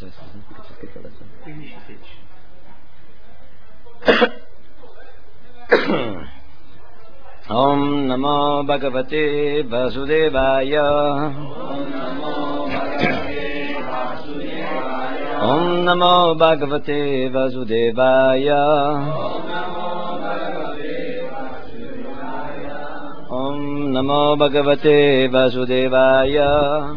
c'è scritto adesso? 15-16. Om Namo Bhagavate Vasudevaya. Om Namo Bhagavate Vasudevaya. Om Namo Bhagavate Vasudevaya.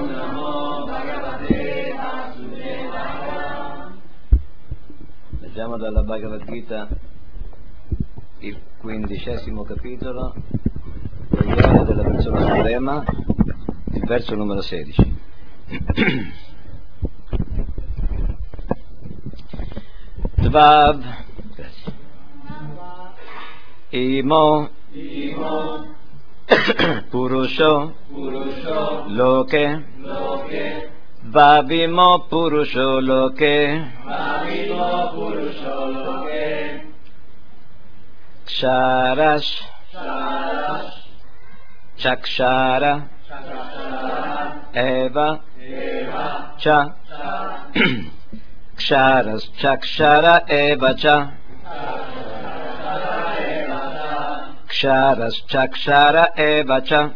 Leggiamo dalla Bhagavad Gita il 15° capitolo, preghiera della persona suprema, il verso numero 16. Dvav imo purusho loke vavimo purusho loke ksharas chakshara eva cha ksharas chakshara eva cha ksharas chakshara eva cha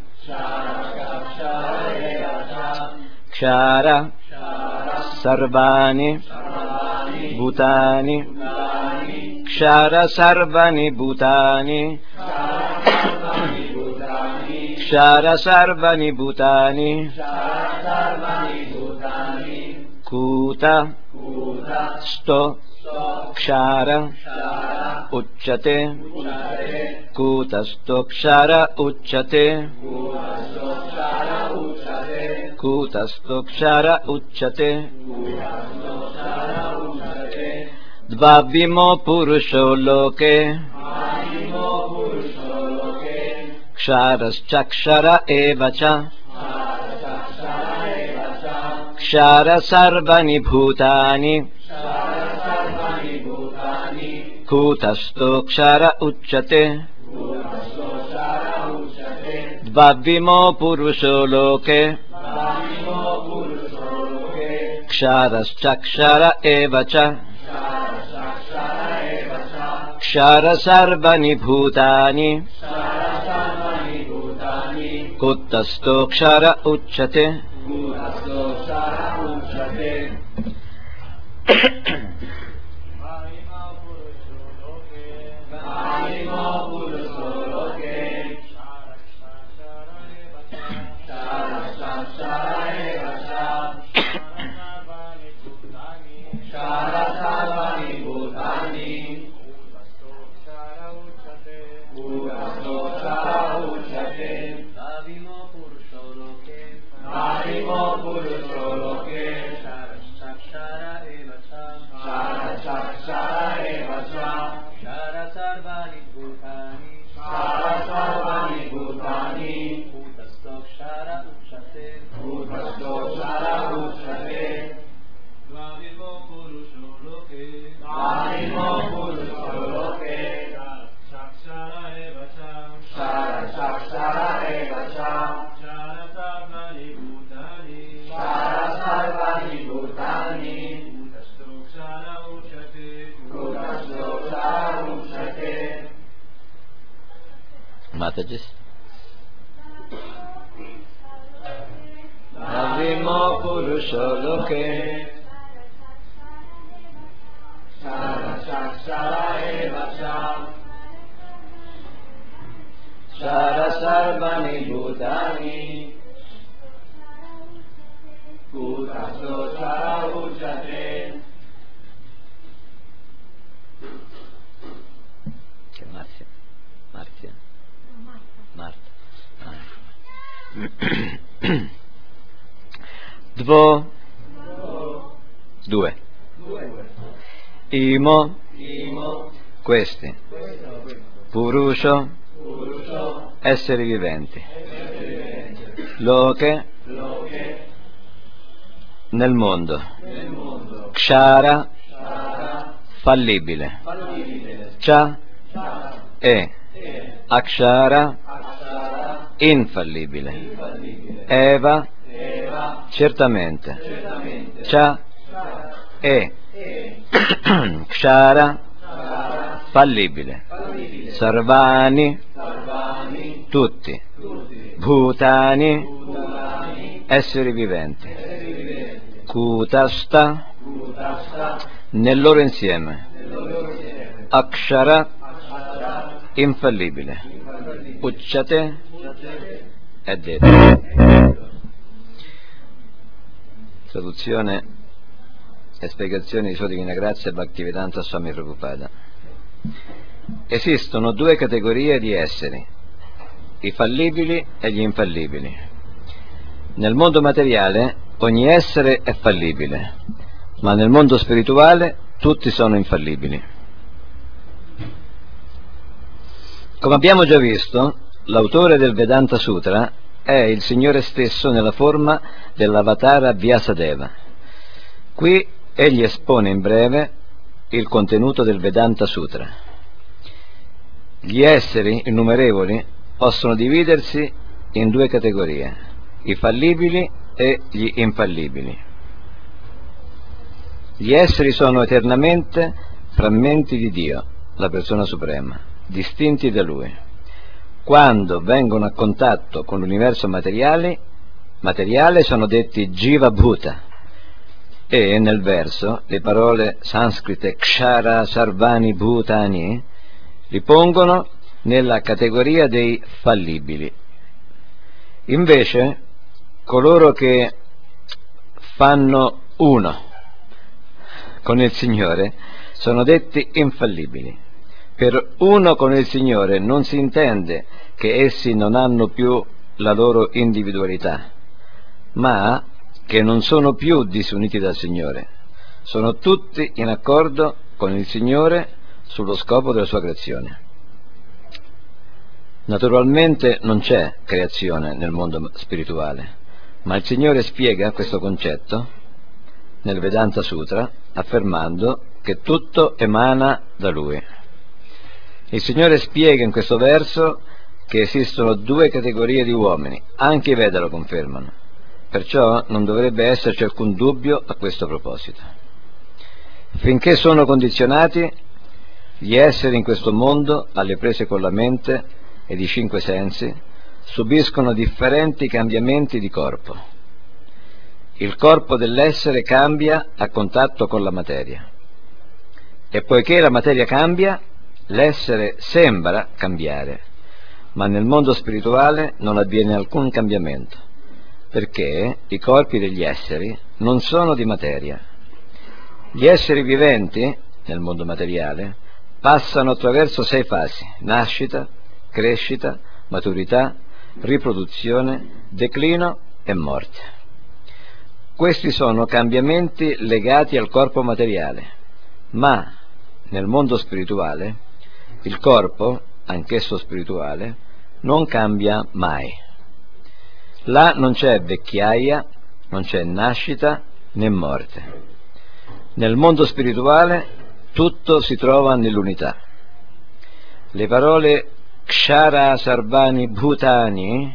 kshara sarvani bhutani Kshara sarvani bhutani Kshara sarvani bhutani Kuta sto Kshara Uchyate Kuta sto Kshara Uchyate Kuta sto Kshara Uchyate Dvavimo purusho loke Ksharas chakshara eva cha Kshara sarvani bhutani Kutasto kshara uchyate Dvavimo purusho loke Ksharas chakshara eva cha Kshara sarvani bhutani Kuttasto kshara uchyate Mataji Navimo purusho loke Shara chakshara eva cha Shara sarvani bhutani Kutasto chara uchate. Che Marzia? Marzia? Marta. Due. Imo. Questi. Purusho. Esseri viventi. Loke. Nel mondo. Kshara. Fallibile. Cha. Akshara. Infallibile. Eva. Certamente. Cha. è Kshara, fallibile. Sarvani, tutti. Bhutani, esseri viventi. Kutasta, nel loro insieme. Akshara, infallibile. Ucciate, è detto. Traduzione e spiegazione di Sua Divina Grazia Bhaktivedanta Swami Prabhupada. Esistono due categorie di esseri, i fallibili e gli infallibili. Nel mondo materiale ogni essere è fallibile, ma nel mondo spirituale tutti sono infallibili. Come abbiamo già visto, l'autore del Vedanta Sutra è il Signore stesso nella forma dell'avatara Vyasadeva. Qui egli espone in breve il contenuto del Vedanta Sutra. Gli esseri innumerevoli possono dividersi in due categorie, i fallibili e gli infallibili. Gli esseri sono eternamente frammenti di Dio, la persona suprema, distinti da Lui. Quando vengono a contatto con l'universo materiale sono detti Jiva Bhuta, e nel verso le parole sanscrite Kshara Sarvani Bhutani li pongono nella categoria dei fallibili. Invece coloro che fanno uno con il Signore sono detti infallibili. Per uno con il Signore non si intende che essi non hanno più la loro individualità, ma che non sono più disuniti dal Signore. Sono tutti in accordo con il Signore sullo scopo della sua creazione. Naturalmente non c'è creazione nel mondo spirituale, ma il Signore spiega questo concetto nel Vedanta Sutra affermando che tutto emana da Lui. Il Signore spiega in questo verso che esistono due categorie di uomini, anche i Veda lo confermano, perciò non dovrebbe esserci alcun dubbio a questo proposito. Finché sono condizionati, gli esseri in questo mondo, alle prese con la mente ed i cinque sensi, subiscono differenti cambiamenti di corpo. Il corpo dell'essere cambia a contatto con la materia, e poiché la materia cambia, l'essere sembra cambiare, ma nel mondo spirituale non avviene alcun cambiamento, perché i corpi degli esseri non sono di materia. Gli esseri viventi, nel mondo materiale, passano attraverso 6 fasi: nascita, crescita, maturità, riproduzione, declino e morte. Questi sono cambiamenti legati al corpo materiale, ma nel mondo spirituale il corpo, anch'esso spirituale, non cambia mai. Là non c'è vecchiaia, non c'è nascita né morte. Nel mondo spirituale tutto si trova nell'unità. Le parole Kshara Sarvani Bhutani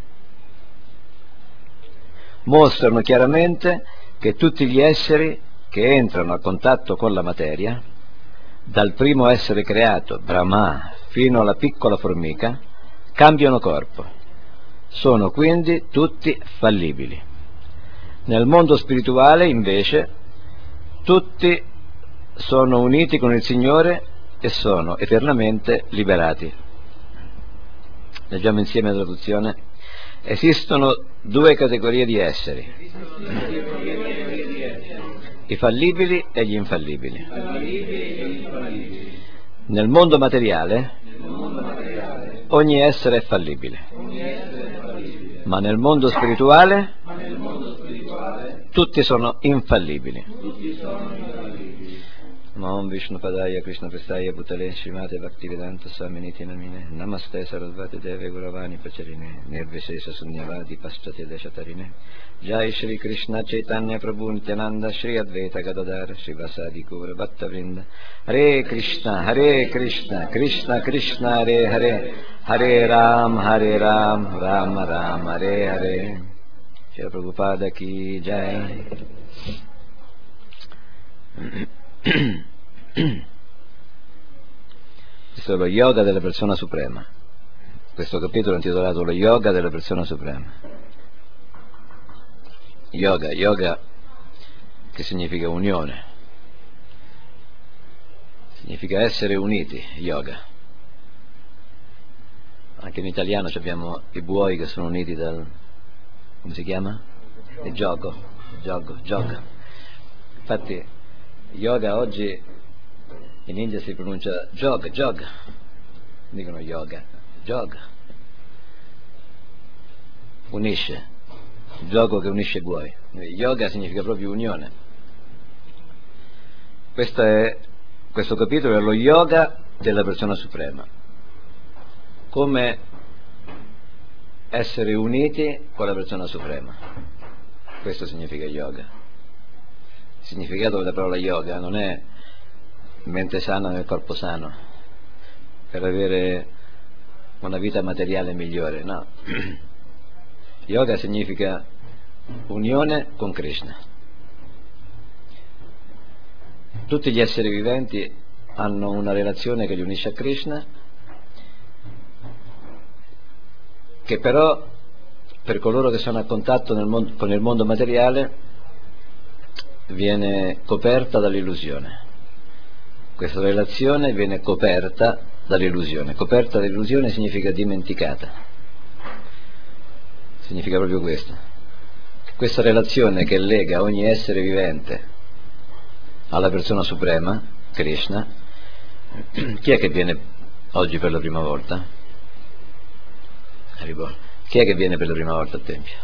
mostrano chiaramente che tutti gli esseri che entrano a contatto con la materia, dal primo essere creato, Brahma, fino alla piccola formica, cambiano corpo. Sono quindi tutti fallibili. Nel mondo spirituale, invece, tutti sono uniti con il Signore e sono eternamente liberati. Leggiamo insieme la traduzione. Esistono due categorie di esseri, i fallibili e gli infallibili. Nel mondo materiale ogni essere è fallibile, ma nel mondo spirituale tutti sono infallibili. Om Vishnu Padaya Krishna Prestaya Bhutale Srimate Bhaktivedanta Swaminiti Namine Namaste Sarasvati Deve Guravani Pacharine Nirvishesha Sunyavadi Paschati Deshatarine Jai Shri Krishna Chaitanya Prabhu Nityananda Shri Advaita Gadadhar Shri Vasadi Gaura Bhatta Vrinda Hare Krishna Krishna Krishna Hare Hare Hare Ram Ram Ram Hare Hare Shri Prabhupada Ki Jai. Questo è lo yoga della persona suprema. Questo capitolo è intitolato lo yoga della persona suprema. Yoga che significa unione, significa essere uniti, yoga. Anche in italiano abbiamo i buoi che sono uniti dal, come si chiama? Il gioco. Infatti yoga oggi in India si pronuncia yoga, dicono yoga, unisce, il gioco che unisce i buoi. Yoga significa proprio unione. Questo capitolo è lo yoga della persona suprema, come essere uniti con la persona suprema. Questo significa yoga. Il significato della parola yoga non è mente sana nel corpo sano, per avere una vita materiale migliore, no. Yoga significa unione con Krishna. Tutti gli esseri viventi hanno una relazione che li unisce a Krishna, che però per coloro che sono a contatto con il mondo materiale viene coperta dall'illusione. Questa relazione viene coperta dall'illusione. Coperta dall'illusione significa dimenticata. Significa proprio questo. Questa relazione che lega ogni essere vivente alla persona suprema, Krishna. Chi è che viene oggi per la prima volta? Chi è che viene per la prima volta al Tempio?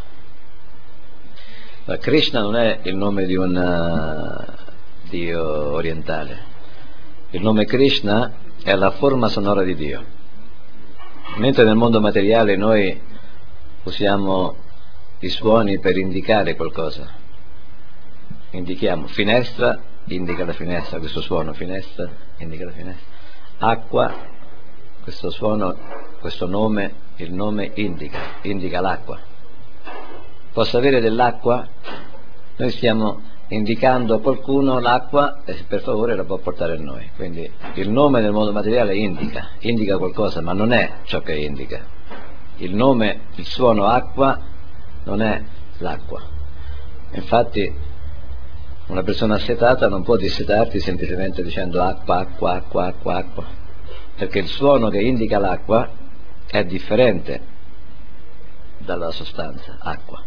Krishna non è il nome di un Dio orientale. Il nome Krishna è la forma sonora di Dio. Mentre nel mondo materiale noi usiamo i suoni per indicare qualcosa. Indichiamo finestra, indica la finestra, questo suono, finestra, indica la finestra. Acqua, questo suono, questo nome, il nome indica l'acqua. Posso avere dell'acqua? Noi stiamo indicando a qualcuno l'acqua e per favore la può portare a noi. Quindi il nome nel mondo materiale indica qualcosa, ma non è ciò che indica. Il nome, il suono acqua non è l'acqua. Infatti una persona assetata non può dissetarti semplicemente dicendo acqua, perché il suono che indica l'acqua è differente dalla sostanza, acqua.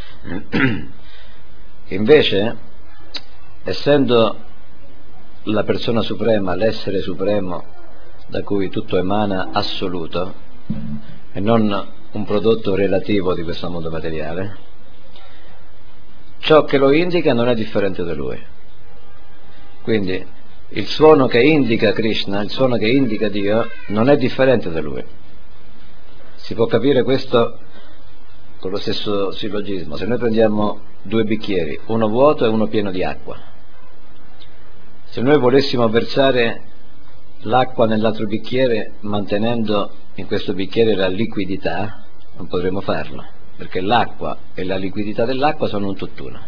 Invece, essendo la persona suprema, l'essere supremo da cui tutto emana assoluto e non un prodotto relativo di questo mondo materiale, ciò che lo indica non è differente da lui. Quindi il suono che indica Krishna, il suono che indica Dio, non è differente da lui. Si può capire questo con lo stesso sillogismo. Se noi prendiamo due bicchieri, uno vuoto e uno pieno di acqua, se noi volessimo versare l'acqua nell'altro bicchiere mantenendo in questo bicchiere la liquidità, non potremo farlo, perché l'acqua e la liquidità dell'acqua sono un tutt'uno.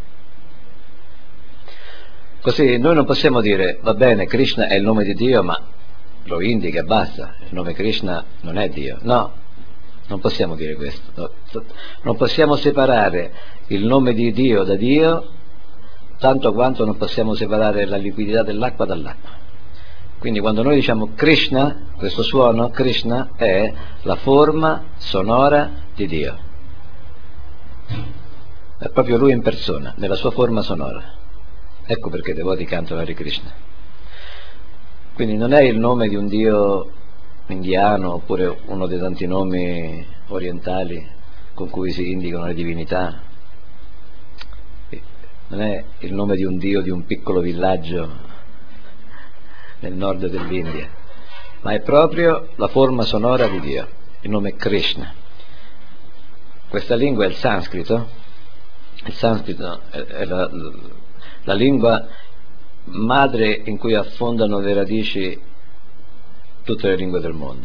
Così noi non possiamo dire, va bene, Krishna è il nome di Dio, ma lo indica e basta, il nome Krishna non è Dio. No, non possiamo dire questo. Non possiamo separare il nome di Dio da Dio, tanto quanto non possiamo separare la liquidità dell'acqua dall'acqua. Quindi quando noi diciamo Krishna, questo suono, Krishna, è la forma sonora di Dio. È proprio Lui in persona, nella sua forma sonora. Ecco perché i devoti cantano Hare Krishna. Quindi non è il nome di un Dio indiano oppure uno dei tanti nomi orientali con cui si indicano le divinità. Non è il nome di un Dio di un piccolo villaggio nel nord dell'India, ma è proprio la forma sonora di Dio. Il nome è Krishna. Questa lingua è il sanscrito. Il sanscrito è la lingua madre in cui affondano le radici tutte le lingue del mondo.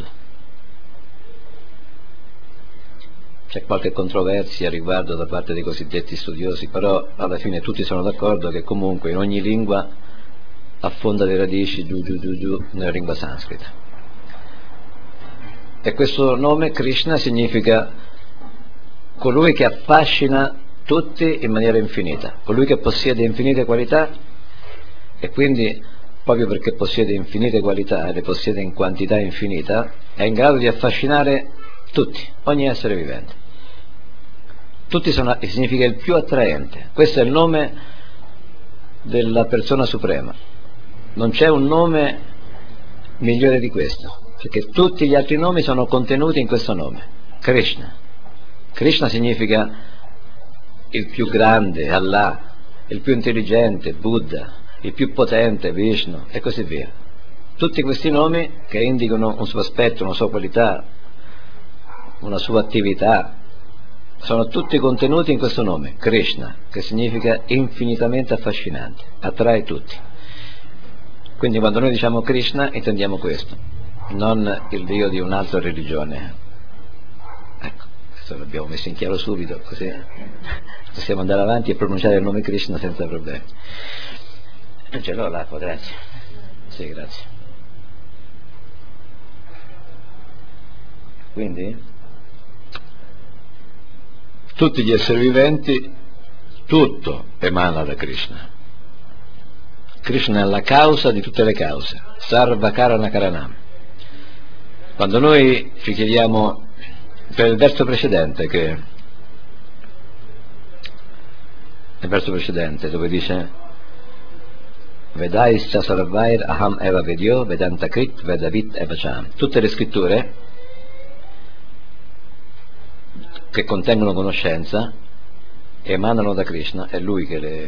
C'è qualche controversia a riguardo da parte dei cosiddetti studiosi, però alla fine tutti sono d'accordo che comunque in ogni lingua affonda le radici giù nella lingua sanscrita. E questo nome Krishna significa colui che affascina tutti in maniera infinita, colui che possiede infinite qualità, e quindi proprio perché possiede infinite qualità e le possiede in quantità infinita, è in grado di affascinare tutti, ogni essere vivente. Tutti significa il più attraente. Questo è il nome della persona suprema. Non c'è un nome migliore di questo, perché tutti gli altri nomi sono contenuti in questo nome, Krishna. Krishna significa il più grande, Allah, il più intelligente, Buddha, il più potente, Vishnu, e così via. Tutti questi nomi che indicano un suo aspetto, una sua qualità, una sua attività, sono tutti contenuti in questo nome, Krishna, che significa infinitamente affascinante, attrae tutti. Quindi quando noi diciamo Krishna intendiamo questo, non il Dio di un'altra religione. Ecco, questo l'abbiamo messo in chiaro subito, così possiamo andare avanti e pronunciare il nome Krishna senza problemi. Non ce l'ho l'acqua, grazie. Sì, grazie. Quindi tutti gli esseri viventi, tutto emana da Krishna. Krishna è la causa di tutte le cause, Sarva Karana Karanam. Quando noi ci chiediamo, per il verso precedente, dove dice Vedaischa Sarvair Aham Eva Vedyo Vedanta Krit Vedavit Evacham, tutte le scritture che contengono conoscenza emanano da Krishna, è lui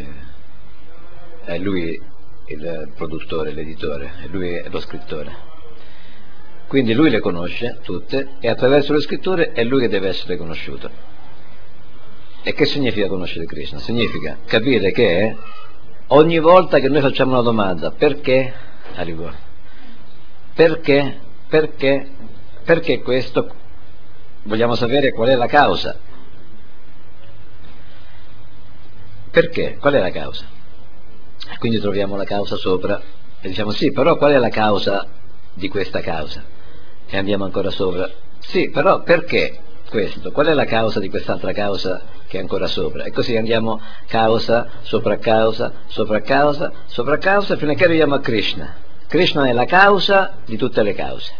il produttore, l'editore, è lui è lo scrittore. Quindi lui le conosce tutte e attraverso le scritture è lui che deve essere conosciuto. E che significa conoscere Krishna? Significa capire che ogni volta che noi facciamo una domanda, perché? Perché questo? Vogliamo sapere qual è la causa. Perché? Qual è la causa? Quindi troviamo la causa sopra e diciamo sì, però qual è la causa di questa causa? E andiamo ancora sopra. Sì, però perché questo? Qual è la causa di quest'altra causa che è ancora sopra? E così andiamo causa, sopra causa, sopra causa, sopra causa, fino a che arriviamo a Krishna. Krishna è la causa di tutte le cause.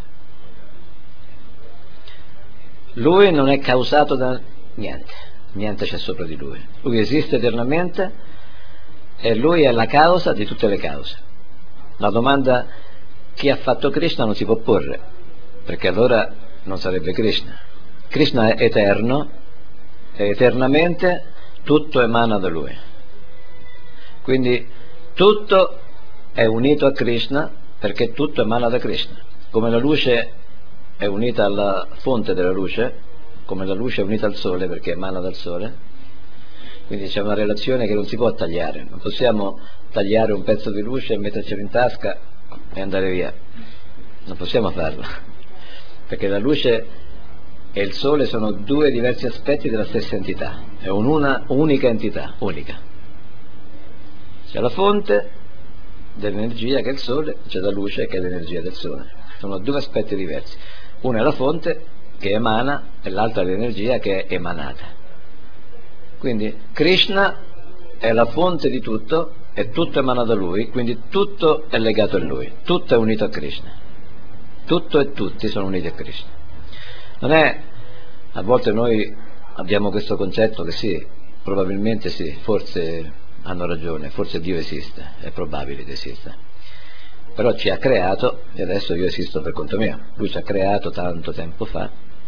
Lui non è causato da niente, niente c'è sopra di lui. Lui esiste eternamente e lui è la causa di tutte le cause. La domanda chi ha fatto Krishna non si può porre, perché allora non sarebbe Krishna. Krishna è eterno e eternamente tutto emana da lui. Quindi tutto è unito a Krishna perché tutto emana da Krishna. Come la luce è unita alla fonte della luce, come la luce è unita al sole perché emana dal sole, quindi c'è una relazione che non si può tagliare. Non possiamo tagliare un pezzo di luce e mettercelo in tasca e andare via, non possiamo farlo, perché la luce e il sole sono due diversi aspetti della stessa entità, è una unica entità, unica. C'è la fonte dell'energia che è il sole, c'è la luce che è l'energia del sole, sono due aspetti diversi. Una è la fonte che emana e l'altra è l'energia che è emanata. Quindi Krishna è la fonte di tutto e tutto emana da lui, quindi tutto è legato a lui, tutto è unito a Krishna, tutto e tutti sono uniti a Krishna. Non è, a volte noi abbiamo questo concetto che sì, probabilmente sì, forse hanno ragione, forse Dio esiste, è probabile che esista, però ci ha creato e adesso io esisto per conto mio. Lui ci ha creato tanto tempo fa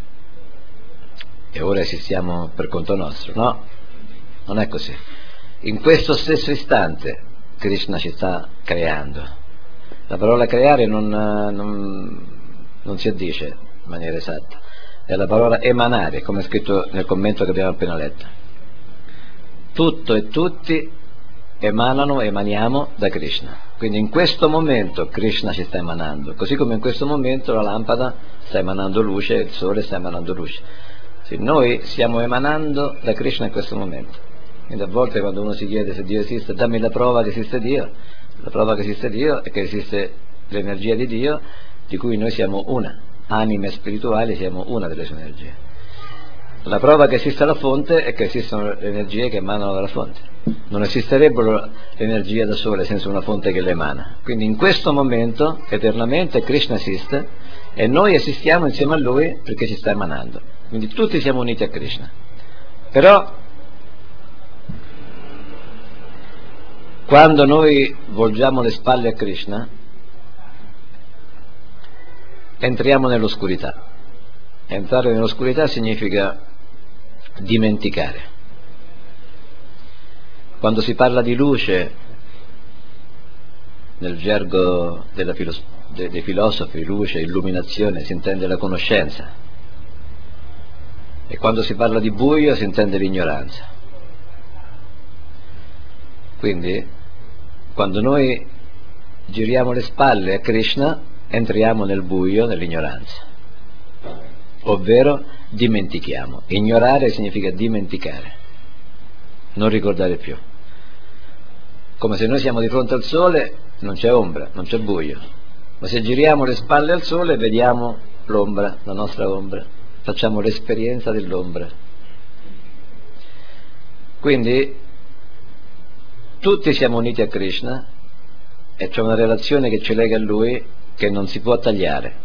e ora esistiamo per conto nostro. No, non è così. In questo stesso istante Krishna ci sta creando. La parola creare non si addice in maniera esatta, è la parola emanare, come è scritto nel commento che abbiamo appena letto. Tutto e tutti emaniamo da Krishna. Quindi in questo momento Krishna ci sta emanando, così come in questo momento la lampada sta emanando luce e il sole sta emanando luce. Sì, noi stiamo emanando da Krishna in questo momento. Quindi a volte quando uno si chiede se Dio esiste, dammi la prova che esiste Dio, La prova che esiste Dio è che esiste l'energia di Dio, di cui noi siamo una, anime spirituali, siamo una delle sue energie. La prova che esiste la fonte è che esistono le energie che emanano dalla fonte. Non esisterebbero le energie da sole senza una fonte che le emana. Quindi in questo momento, eternamente, Krishna esiste e noi esistiamo insieme a Lui perché ci sta emanando. Quindi tutti siamo uniti a Krishna. Però, quando noi volgiamo le spalle a Krishna, entriamo nell'oscurità. Entrare nell'oscurità significa dimenticare. Quando si parla di luce nel gergo dei filosofi, luce, illuminazione, si intende la conoscenza, e quando si parla di buio si intende l'ignoranza. Quindi quando noi giriamo le spalle a Krishna entriamo nel buio, nell'ignoranza, ovvero dimentichiamo. Ignorare significa dimenticare, non ricordare più. Come se noi siamo di fronte al sole, non c'è ombra, non c'è buio, ma se giriamo le spalle al sole vediamo l'ombra, la nostra ombra, facciamo l'esperienza dell'ombra. Quindi tutti siamo uniti a Krishna e c'è una relazione che ci lega a Lui che non si può tagliare.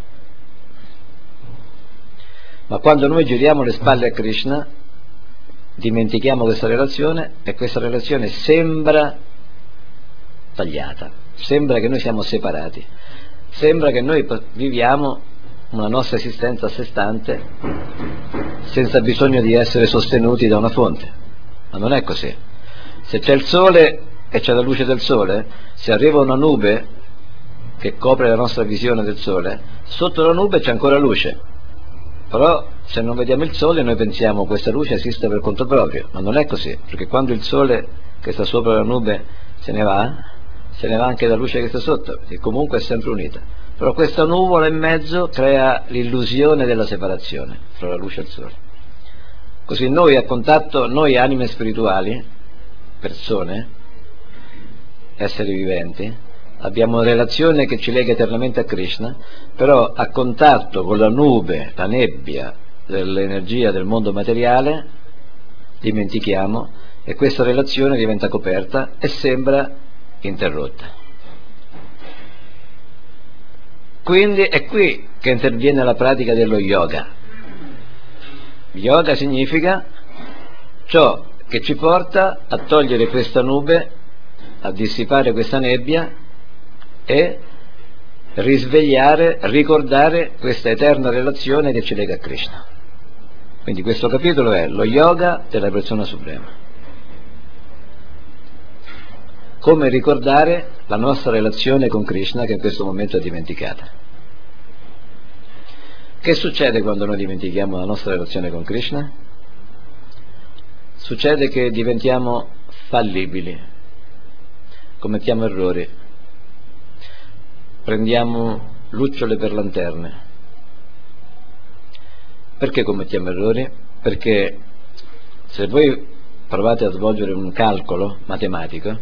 Ma quando noi giriamo le spalle a Krishna, dimentichiamo questa relazione e questa relazione sembra tagliata, sembra che noi siamo separati, sembra che noi viviamo una nostra esistenza a sé stante senza bisogno di essere sostenuti da una fonte. Ma non è così. Se c'è il sole e c'è la luce del sole, se arriva una nube che copre la nostra visione del sole, sotto la nube c'è ancora luce. Però se non vediamo il sole noi pensiamo questa luce esiste per conto proprio, ma non è così, perché quando il sole che sta sopra la nube se ne va anche la luce che sta sotto, che comunque è sempre unita. Però questa nuvola in mezzo crea l'illusione della separazione fra la luce e il sole. Così noi a contatto, noi anime spirituali, persone, esseri viventi, abbiamo una relazione che ci lega eternamente a Krishna, però a contatto con la nube, la nebbia dell'energia del mondo materiale dimentichiamo e questa relazione diventa coperta e sembra interrotta. Quindi è qui che interviene la pratica dello yoga. Yoga significa ciò che ci porta a togliere questa nube, a dissipare questa nebbia e risvegliare, ricordare questa eterna relazione che ci lega a Krishna. Quindi questo capitolo è lo yoga della persona suprema. Come ricordare la nostra relazione con Krishna che in questo momento è dimenticata. Che succede quando noi dimentichiamo la nostra relazione con Krishna? Succede che diventiamo fallibili, commettiamo errori, prendiamo lucciole per lanterne. Perché commettiamo errori? Perché se voi provate a svolgere un calcolo matematico,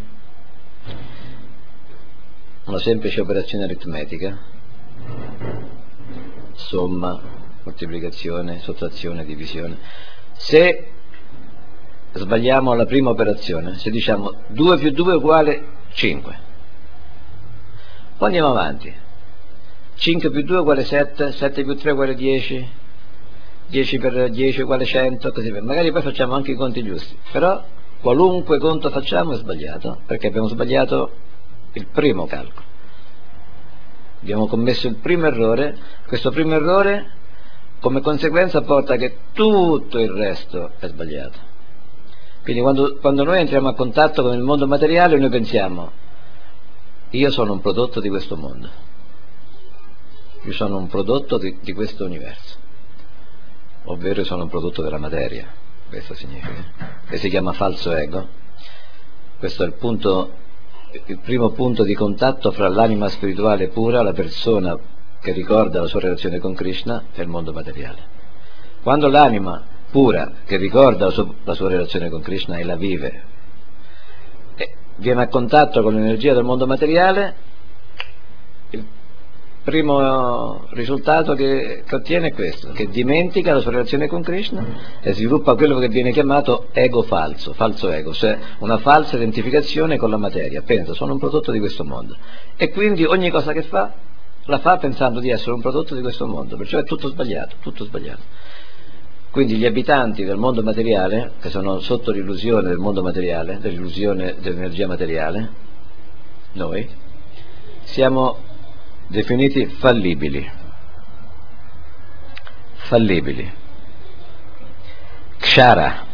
una semplice operazione aritmetica, somma, moltiplicazione, sottrazione, divisione, se sbagliamo alla prima operazione, se diciamo 2 più 2 uguale 5, poi andiamo avanti, 5 più 2 uguale 7, 7 più 3 uguale 10, 10 per 10 uguale 100, così via. Magari poi facciamo anche i conti giusti, però qualunque conto facciamo è sbagliato, perché abbiamo sbagliato il primo calcolo. Abbiamo commesso il primo errore, questo primo errore come conseguenza porta che tutto il resto è sbagliato. Quindi quando noi entriamo a contatto con il mondo materiale noi pensiamo: io sono un prodotto di questo mondo, io sono un prodotto di questo universo, ovvero io sono un prodotto della materia, questo significa, che si chiama falso ego. Questo è il primo punto di contatto fra l'anima spirituale pura, la persona che ricorda la sua relazione con Krishna, e il mondo materiale. Quando l'anima pura che ricorda la sua relazione con Krishna e la vive, viene a contatto con l'energia del mondo materiale, il primo risultato che ottiene è questo, che dimentica la sua relazione con Krishna e sviluppa quello che viene chiamato ego falso, falso ego, cioè una falsa identificazione con la materia. Pensa, sono un prodotto di questo mondo, e quindi ogni cosa che fa la fa pensando di essere un prodotto di questo mondo, perciò è tutto sbagliato, tutto sbagliato. Quindi gli abitanti del mondo materiale, che sono sotto l'illusione del mondo materiale, dell'illusione dell'energia materiale, noi siamo definiti fallibili, fallibili, kshara,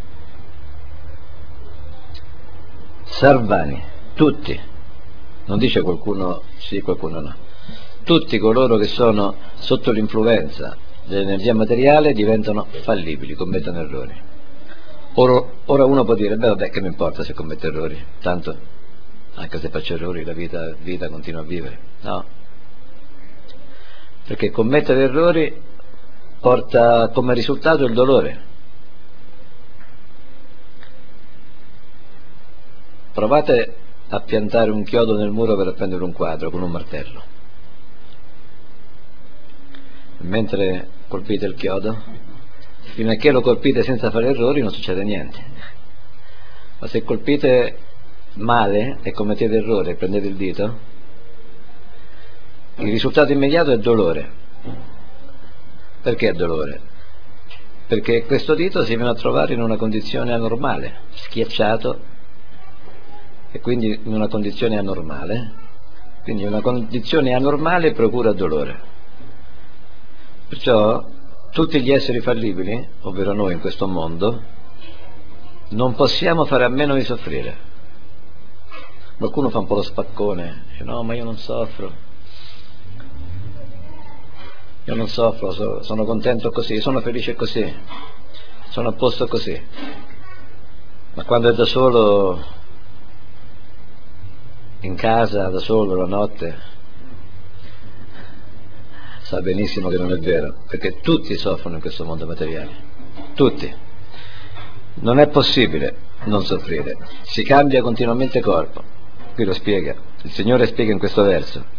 sarvani, tutti, non dice qualcuno sì, qualcuno no, tutti coloro che sono sotto l'influenza dell'energia materiale diventano fallibili, commettono errori. Ora uno può dire, beh vabbè, che mi importa se commetto errori, tanto anche se faccio errori la vita continua a vivere. No, perché commettere errori porta come risultato il dolore. Provate a piantare un chiodo nel muro per appendere un quadro con un martello. Mentre colpite il chiodo, fino a che lo colpite senza fare errori non succede niente. Ma se colpite male e commettete errore e prendete il dito, il risultato immediato è dolore. Perché è dolore? Perché questo dito si viene a trovare in una condizione anormale, schiacciato, e quindi in una condizione anormale. Quindi una condizione anormale procura dolore. Perciò tutti gli esseri fallibili, ovvero noi in questo mondo, non possiamo fare a meno di soffrire. Qualcuno fa un po' lo spaccone, dice no, ma io non soffro. Io non soffro, sono contento così, sono felice così, sono a posto così. Ma quando è da solo, in casa, da solo, la notte, sa benissimo che non è vero, perché tutti soffrono in questo mondo materiale, tutti. Non è possibile non soffrire, si cambia continuamente corpo. Qui lo spiega, il Signore spiega in questo verso,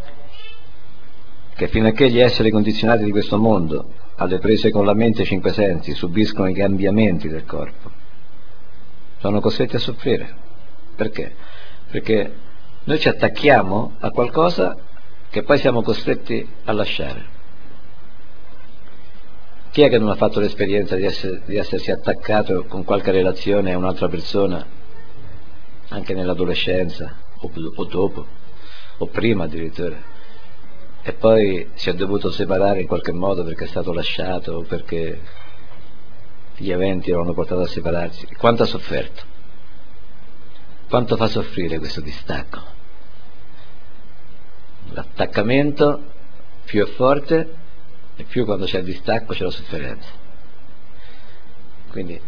che fino a che gli esseri condizionati di questo mondo, alle prese con la mente e i cinque sensi, subiscono i cambiamenti del corpo, sono costretti a soffrire. Perché? Perché noi ci attacchiamo a qualcosa che poi siamo costretti a lasciare. Chi è che non ha fatto l'esperienza di essersi attaccato con qualche relazione a un'altra persona, anche nell'adolescenza, o dopo, o prima addirittura, e poi si è dovuto separare in qualche modo perché è stato lasciato o perché gli eventi lo hanno portato a separarsi? Quanto ha sofferto? Quanto fa soffrire questo distacco? L'attaccamento più è forte e più quando c'è il distacco c'è la sofferenza. Quindi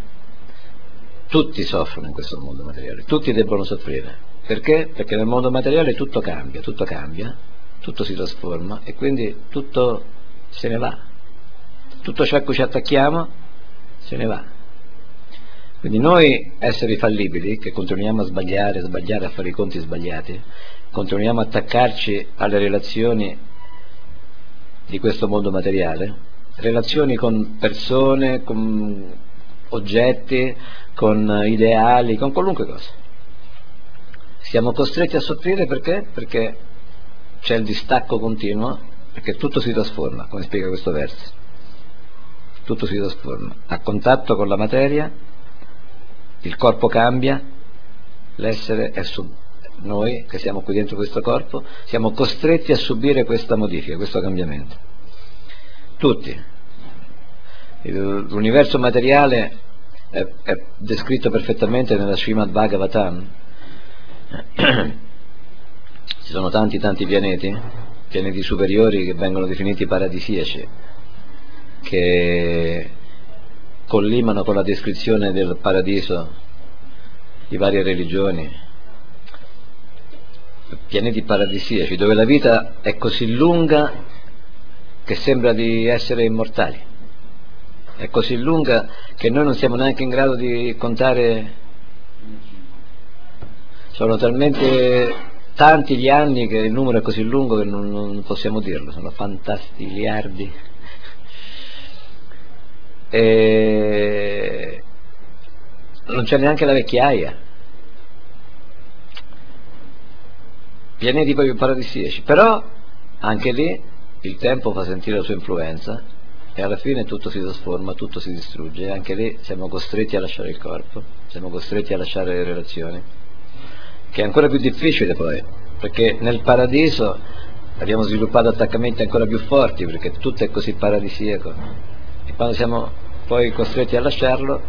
tutti soffrono in questo mondo materiale, tutti debbono soffrire. Perché? Perché nel mondo materiale tutto cambia, tutto si trasforma e quindi tutto se ne va. Tutto ciò a cui ci attacchiamo se ne va. Quindi noi, esseri fallibili, che continuiamo a sbagliare, a fare i conti sbagliati, continuiamo a attaccarci alle relazioni di questo mondo materiale, relazioni con persone, con oggetti, con ideali, con qualunque cosa. Siamo costretti a soffrire perché? Perché c'è il distacco continuo, perché tutto si trasforma, come spiega questo verso. Tutto si trasforma. A contatto con la materia, il corpo cambia, l'essere è noi che siamo qui dentro questo corpo, siamo costretti a subire questa modifica, questo cambiamento. Tutti. L'universo materiale è descritto perfettamente nella Srimad Bhagavatam. Ci sono tanti pianeti superiori che vengono definiti paradisiaci, che collimano con la descrizione del paradiso di varie religioni, pianeti paradisiaci dove la vita è così lunga che sembra di essere immortali, è così lunga che noi non siamo neanche in grado di contare Sono talmente tanti gli anni che il numero è così lungo che non possiamo dirlo, sono fantastiliardi. E non c'è neanche la vecchiaia, pianeti proprio paradisiaci, però anche lì il tempo fa sentire la sua influenza e alla fine tutto si trasforma, tutto si distrugge, e anche lì siamo costretti a lasciare il corpo, siamo costretti a lasciare le relazioni, che è ancora più difficile poi, perché nel paradiso abbiamo sviluppato attaccamenti ancora più forti, perché tutto è così paradisiaco, e quando siamo poi costretti a lasciarlo,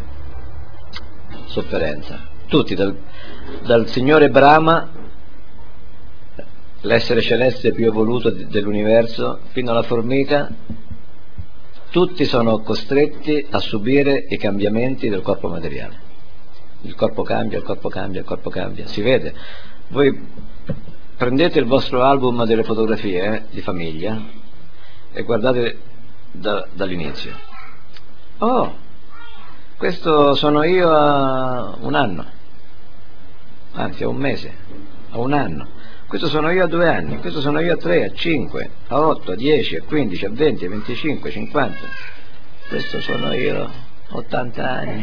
sofferenza. Tutti, dal signore Brahma, l'essere celeste più evoluto dell'universo, fino alla formica, tutti sono costretti a subire i cambiamenti del corpo materiale. Il corpo cambia, il corpo cambia, il corpo cambia, si vede. Voi prendete il vostro album delle fotografie di famiglia e guardate dall'inizio. Oh, questo sono io a un anno, anzi a un mese, a un anno. Questo sono io a 2 anni, questo sono io a 3, a 5, a 8, a 10, a 15, a 20, a 25, 50. Questo sono io a 80 anni.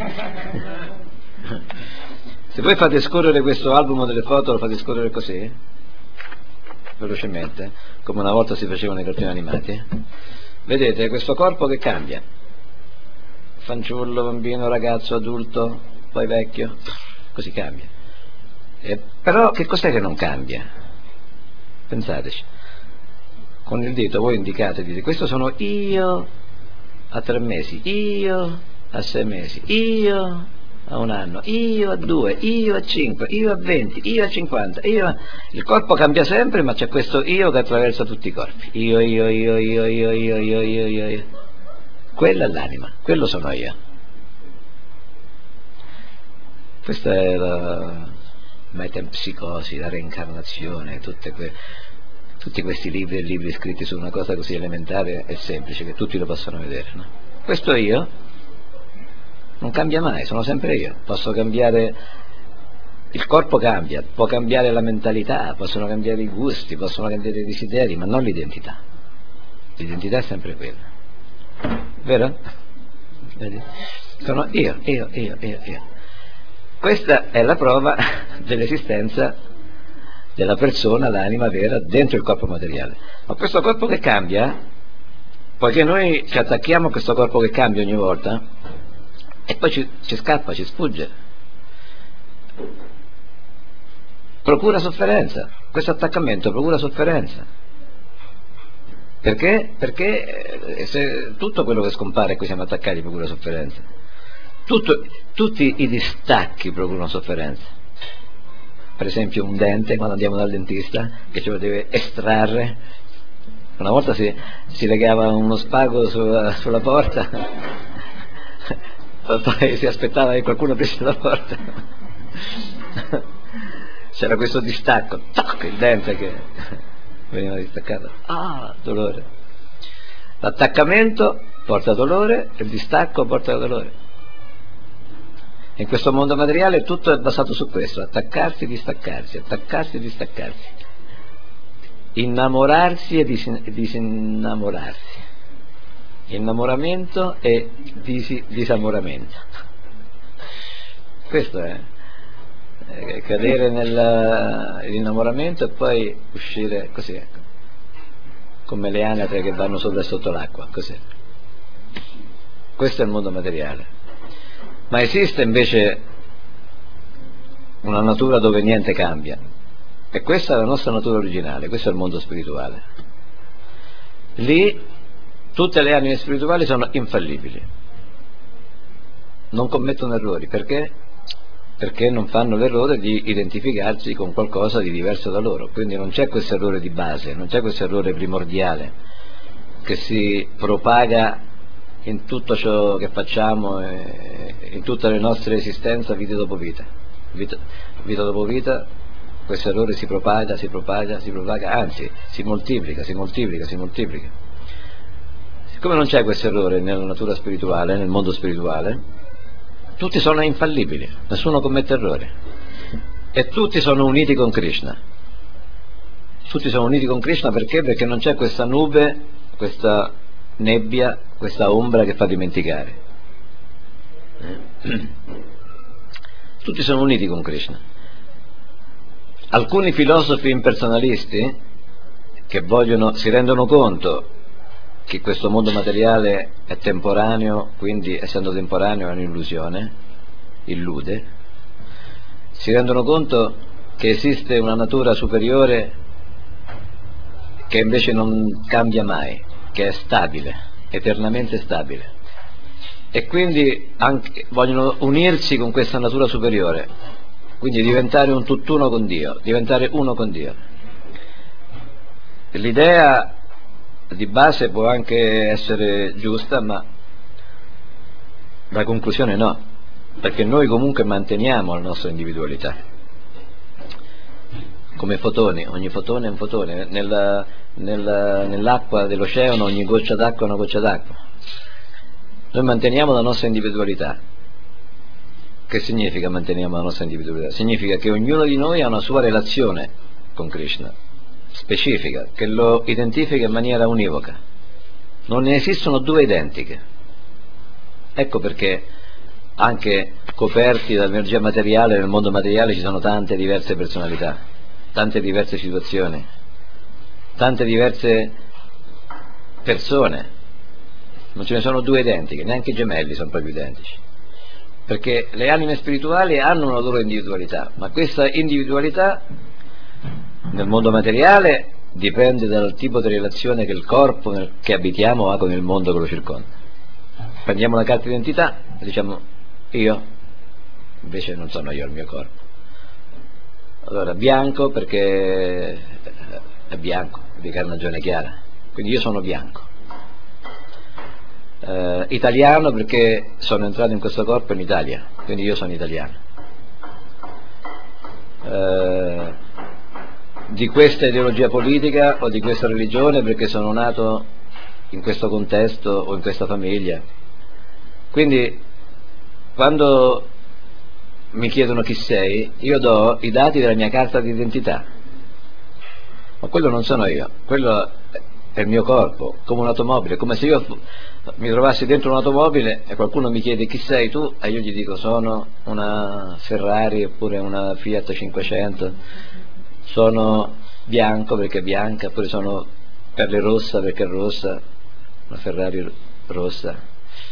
Se voi fate scorrere questo album delle foto, lo fate scorrere così, velocemente, come una volta si facevano i cartoni animati, vedete questo corpo che cambia. Fanciullo, bambino, ragazzo, adulto, poi vecchio, così cambia. Però che cos'è che non cambia? Pensateci. Con il dito voi indicate, dite, questo sono io a 3 mesi, io a 6 mesi, io a 1 anno, io a 2, io a 5, io a 20, io a 50, io a... Il corpo cambia sempre, ma c'è questo io che attraversa tutti i corpi. Io. Quella è l'anima, quello sono io. Questa è la metempsicosi, la reincarnazione, tutti questi libri e libri scritti su una cosa così elementare e semplice che tutti lo possono vedere, no? Questo io non cambia mai, sono sempre io. Posso cambiare, il corpo cambia, può cambiare la mentalità, possono cambiare i gusti, possono cambiare i desideri, ma non l'identità. L'identità è sempre quella. Vero? Vedi? Sono io. Questa è la prova dell'esistenza della persona, l'anima vera, dentro il corpo materiale. Ma questo corpo che cambia, poiché noi ci attacchiamo a questo corpo che cambia ogni volta, e poi ci scappa, ci sfugge, procura sofferenza. Questo attaccamento procura sofferenza. Perché? Perché se tutto quello che scompare a cui siamo attaccati procura sofferenza. Tutti i distacchi procurano sofferenza. Per esempio un dente, quando andiamo dal dentista, che ce lo deve estrarre. Una volta si legava uno spago sulla porta, poi si aspettava che qualcuno aprisse la porta. C'era questo distacco, toc, il dente che veniva distaccato. Ah, dolore. L'attaccamento porta dolore, il distacco porta dolore. In questo mondo materiale tutto è basato su questo, attaccarsi, distaccarsi, attaccarsi e distaccarsi, innamorarsi e disinnamorarsi, innamoramento e disamoramento. Questo è cadere nell'innamoramento e poi uscire così, come le anatre che vanno sopra e sotto l'acqua, così. Questo è il mondo materiale. Ma esiste invece una natura dove niente cambia, e questa è la nostra natura originale, questo è il mondo spirituale. Lì tutte le anime spirituali sono infallibili, non commettono errori. Perché? Perché non fanno l'errore di identificarsi con qualcosa di diverso da loro, quindi non c'è questo errore di base, non c'è questo errore primordiale che si propaga in tutto ciò che facciamo e in tutte le nostre esistenze, vita dopo vita. Vita dopo vita questo errore si propaga, anzi si moltiplica. Siccome non c'è questo errore nella natura spirituale, nel mondo spirituale, tutti sono infallibili, nessuno commette errori. e tutti sono uniti con Krishna. Tutti sono uniti con Krishna perché? Perché non c'è questa nube, questa nebbia, questa ombra che fa dimenticare. Tutti sono uniti con Krishna. Alcuni filosofi impersonalisti che si rendono conto che questo mondo materiale è temporaneo, quindi essendo temporaneo è un'illusione, illude, si rendono conto che esiste una natura superiore che invece non cambia mai, che è stabile, eternamente stabile, e quindi anche vogliono unirsi con questa natura superiore, quindi diventare un tutt'uno con Dio, diventare uno con Dio. L'idea di base può anche essere giusta, ma la conclusione no, perché noi comunque manteniamo la nostra individualità come fotoni, ogni fotone è un fotone, nell'acqua dell'oceano ogni goccia d'acqua è una goccia d'acqua. Noi manteniamo la nostra individualità. Che significa manteniamo la nostra individualità? Significa che ognuno di noi ha una sua relazione con Krishna specifica, che lo identifica in maniera univoca. Non ne esistono due identiche. Ecco perché anche coperti dall'energia materiale, nel mondo materiale ci sono tante diverse personalità, tante diverse situazioni, tante diverse persone. Non ce ne sono due identiche, neanche i gemelli sono proprio identici, perché le anime spirituali hanno una loro individualità, ma questa individualità nel mondo materiale dipende dal tipo di relazione che il corpo che abitiamo ha con il mondo che lo circonda. Prendiamo una carta d'identità e diciamo io, invece non sono io il mio corpo. Allora bianco perché è bianco, di carnagione chiara, quindi io sono bianco. Italiano perché sono entrato in questo corpo in Italia, quindi io sono italiano. Di questa ideologia politica o di questa religione perché sono nato in questo contesto o in questa famiglia. Quindi quando mi chiedono chi sei, io do i dati della mia carta d'identità, ma quello non sono io, quello è il mio corpo, come un'automobile, come se io mi trovassi dentro un'automobile e qualcuno mi chiede chi sei tu e io gli dico sono una Ferrari oppure una Fiat 500, sono bianco perché è bianca, oppure sono pelle rossa perché è rossa, una Ferrari rossa.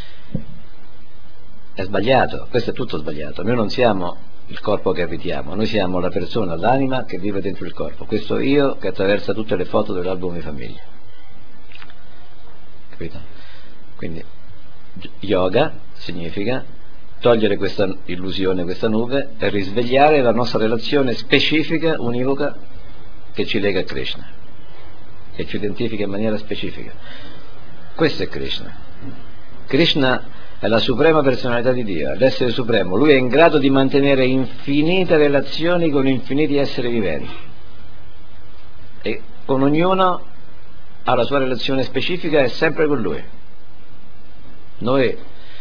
È sbagliato, questo è tutto sbagliato. Noi non siamo il corpo che abitiamo, noi siamo la persona, l'anima che vive dentro il corpo, questo io che attraversa tutte le foto dell'album di famiglia. Capito? Quindi yoga significa togliere questa illusione, questa nube e risvegliare la nostra relazione specifica, univoca, che ci lega a Krishna, che ci identifica in maniera specifica. Questo è Krishna. Krishna è la suprema personalità di Dio, è l'essere supremo. Lui è in grado di mantenere infinite relazioni con infiniti esseri viventi e con ognuno ha la sua relazione specifica e sempre con lui. Noi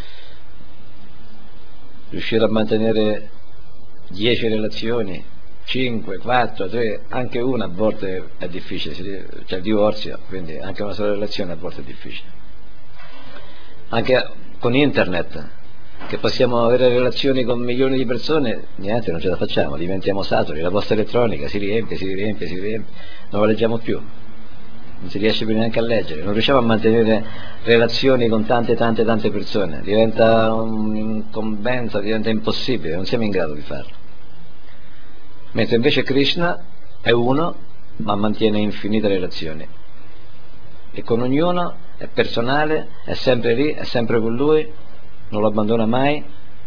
riuscire a mantenere 10 relazioni, 5, 4, 3, anche una a volte è difficile, c'è il divorzio, quindi anche una sola relazione a volte è difficile. Anche con internet, che possiamo avere relazioni con milioni di persone, niente, non ce la facciamo, diventiamo saturi, la posta elettronica si riempie, non la leggiamo più, non si riesce più neanche a leggere, non riusciamo a mantenere relazioni con tante persone, diventa un'incombenza, diventa impossibile, non siamo in grado di farlo. Mentre invece Krishna è uno, ma mantiene infinite relazioni, e con ognuno è personale, è sempre lì, è sempre con lui, non lo abbandona mai.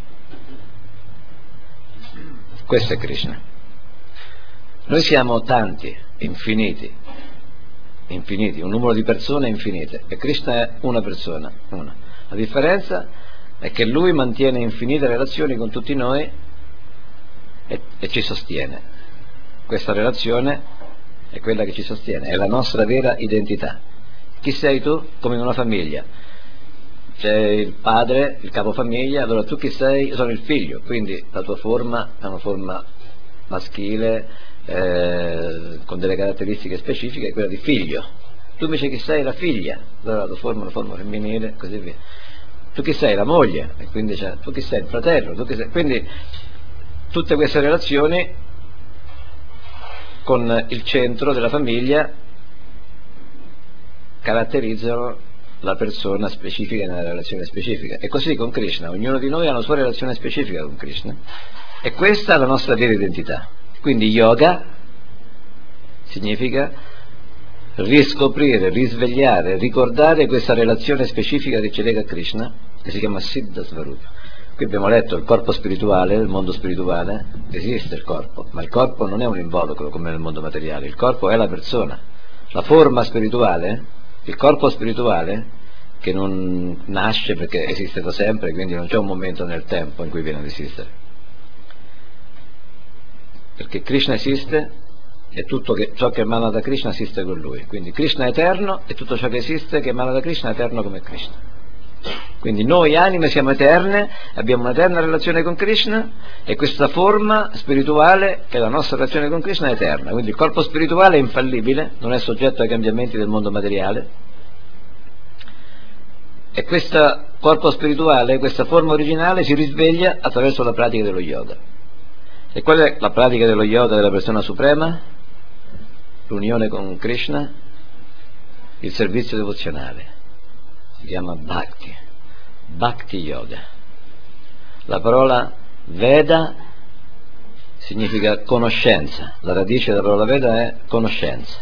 Questo è Krishna. Noi siamo tanti, infiniti, un numero di persone infinite, e Krishna è una persona, una. La differenza è che lui mantiene infinite relazioni con tutti noi e ci sostiene. Questa relazione è quella che ci sostiene, è la nostra vera identità. Chi sei tu? Come in una famiglia. C'è il padre, il capofamiglia, allora tu chi sei? Io sono il figlio, quindi la tua forma è una forma maschile con delle caratteristiche specifiche, è quella di figlio. Tu invece chi sei? La figlia, allora lo forma una forma femminile e così via. Tu chi sei? La moglie, e quindi tu chi sei? Il fratello, tu chi sei? Quindi tutte queste relazioni con il centro della famiglia caratterizzano la persona specifica nella relazione specifica. E così con Krishna, ognuno di noi ha una sua relazione specifica con Krishna, e questa è la nostra vera identità. Quindi yoga significa riscoprire, risvegliare, ricordare questa relazione specifica che ci lega a Krishna, che si chiama Siddha Svarupa. Qui abbiamo letto il corpo spirituale, il mondo spirituale, esiste il corpo, ma il corpo non è un involucro come nel mondo materiale, il corpo è la persona. La forma spirituale, il corpo spirituale, che non nasce perché esiste da sempre, quindi non c'è un momento nel tempo in cui viene ad esistere. Perché Krishna esiste e tutto ciò che emana da Krishna esiste con lui. Quindi Krishna è eterno e tutto ciò che esiste che emana da Krishna è eterno come Krishna. Quindi noi anime siamo eterne, abbiamo un'eterna relazione con Krishna, e questa forma spirituale che è la nostra relazione con Krishna è eterna. Quindi il corpo spirituale è infallibile, non è soggetto ai cambiamenti del mondo materiale, e questo corpo spirituale, questa forma originale si risveglia attraverso la pratica dello yoga. E qual è la pratica dello yoga della persona suprema? L'unione con Krishna, il servizio devozionale, si chiama Bhakti, Bhakti Yoga. La parola Veda significa conoscenza, la radice della parola Veda è conoscenza.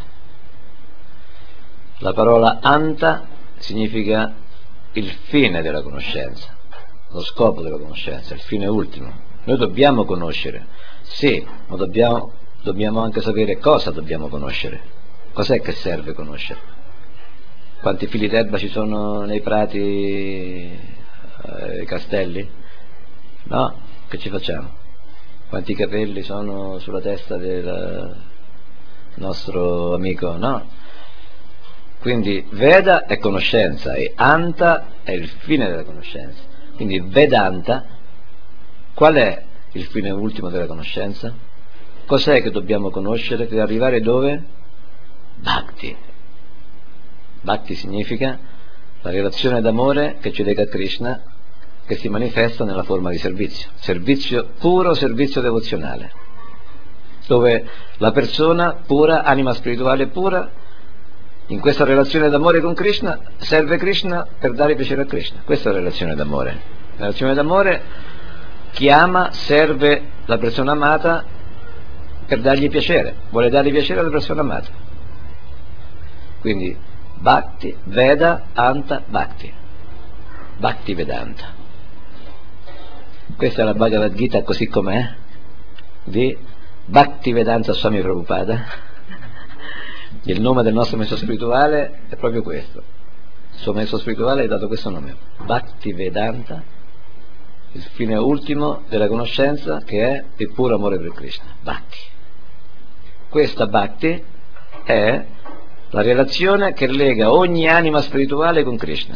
La parola Anta significa il fine della conoscenza, lo scopo della conoscenza, il fine ultimo. Noi dobbiamo conoscere, sì, ma dobbiamo anche sapere cosa dobbiamo conoscere. Cos'è che serve conoscere? Quanti fili d'erba ci sono nei prati, ai castelli? No, che ci facciamo? Quanti capelli sono sulla testa del nostro amico? No. Quindi Veda è conoscenza e Anta è il fine della conoscenza. Quindi Vedanta, qual è il fine ultimo della conoscenza? Cos'è che dobbiamo conoscere per arrivare dove? Bhakti. Bhakti significa la relazione d'amore che ci lega a Krishna, che si manifesta nella forma di servizio puro, servizio devozionale, dove la persona pura, anima spirituale pura, in questa relazione d'amore con Krishna serve Krishna per dare piacere a Krishna. Questa è la relazione d'amore. La relazione d'amore chiama, serve la persona amata per dargli piacere, vuole dargli piacere alla persona amata. Quindi Bhakti, Veda, Anta, Bhakti, Bhakti Vedanta. Questa è la Bhagavad Gita così com'è, di Bhaktivedanta Swami Prabhupada. Il nome del nostro maestro spirituale è proprio questo. Il suo maestro spirituale è dato questo nome, Bhaktivedanta, il fine ultimo della conoscenza, che è il puro amore per Krishna, Bhakti. Questa Bhakti è la relazione che lega ogni anima spirituale con Krishna.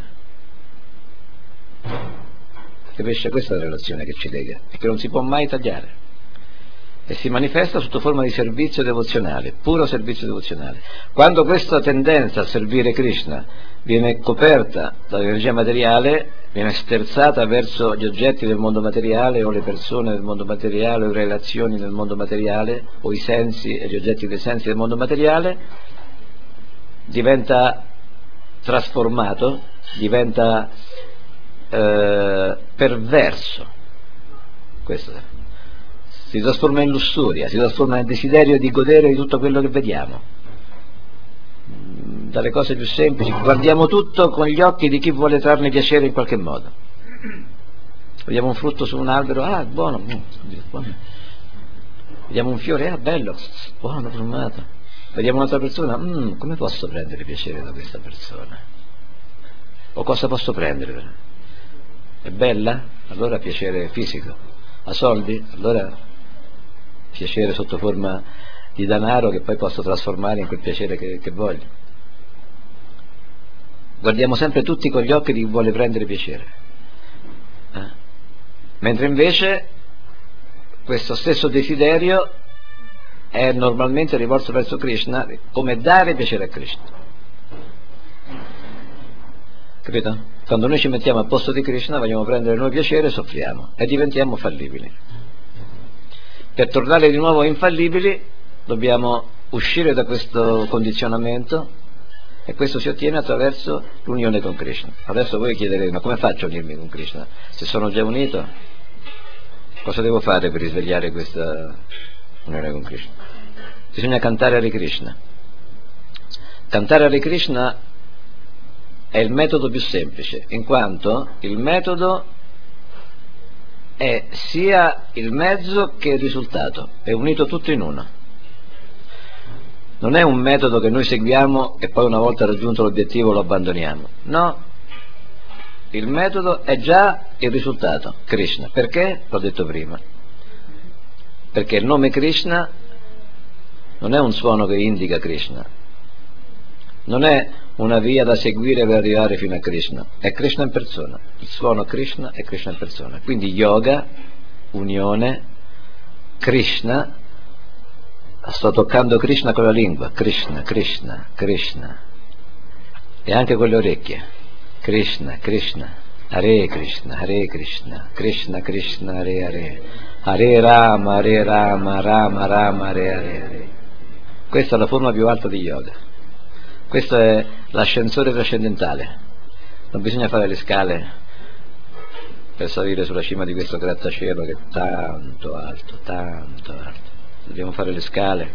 Capisce? Questa è la relazione che ci lega e che non si può mai tagliare, e si manifesta sotto forma di servizio devozionale, puro servizio devozionale. Quando questa tendenza a servire Krishna viene coperta dall'energia materiale, viene sterzata verso gli oggetti del mondo materiale o le persone del mondo materiale o le relazioni del mondo materiale o i sensi e gli oggetti dei sensi del mondo materiale, diventa trasformato, diventa perverso. Questo è. Si trasforma in lussuria, si trasforma nel desiderio di godere di tutto quello che vediamo, dalle cose più semplici. Guardiamo tutto con gli occhi di chi vuole trarne piacere in qualche modo. Vediamo un frutto su un albero, ah, buono, buono. Vediamo un fiore, ah, bello, buono, profumato. Vediamo un'altra persona, come posso prendere piacere da questa persona? O cosa posso prendere? È bella? Allora piacere fisico. Ha soldi? Allora piacere sotto forma di denaro che poi posso trasformare in quel piacere che voglio. Guardiamo sempre tutti con gli occhi di chi vuole prendere piacere, mentre invece questo stesso desiderio è normalmente rivolto verso Krishna come dare piacere a Krishna. Capito? Quando noi ci mettiamo al posto di Krishna vogliamo prendere noi piacere e soffriamo e diventiamo fallibili. Per tornare di nuovo infallibili dobbiamo uscire da questo condizionamento, e questo si ottiene attraverso l'unione con Krishna. Adesso voi chiederete: ma come faccio a unirmi con Krishna? Se sono già unito, cosa devo fare per risvegliare questa unione con Krishna? Bisogna cantare Hare Krishna. Cantare Hare Krishna è il metodo più semplice, in quanto il metodo è sia il mezzo che il risultato, è unito tutto in uno. Non è un metodo che noi seguiamo e poi una volta raggiunto l'obiettivo lo abbandoniamo. No, il metodo è già il risultato, Krishna. Perché? L'ho detto prima. Perché il nome Krishna non è un suono che indica Krishna, non è una via da seguire per arrivare fino a Krishna, è Krishna in persona. Il suono Krishna è Krishna in persona. Quindi yoga, unione, Krishna. Sto toccando Krishna con la lingua, Krishna, Krishna, Krishna, e anche con le orecchie, Krishna, Krishna, Hare Krishna, Hare Krishna, Krishna, Krishna, Hare Hare, Hare Rama, Hare Rama, Rama Rama, Hare Hare. Questa è la forma più alta di yoga, questo è l'ascensore trascendentale. Non bisogna fare le scale per salire sulla cima di questo grattacielo che è tanto alto, tanto alto. Dobbiamo fare le scale.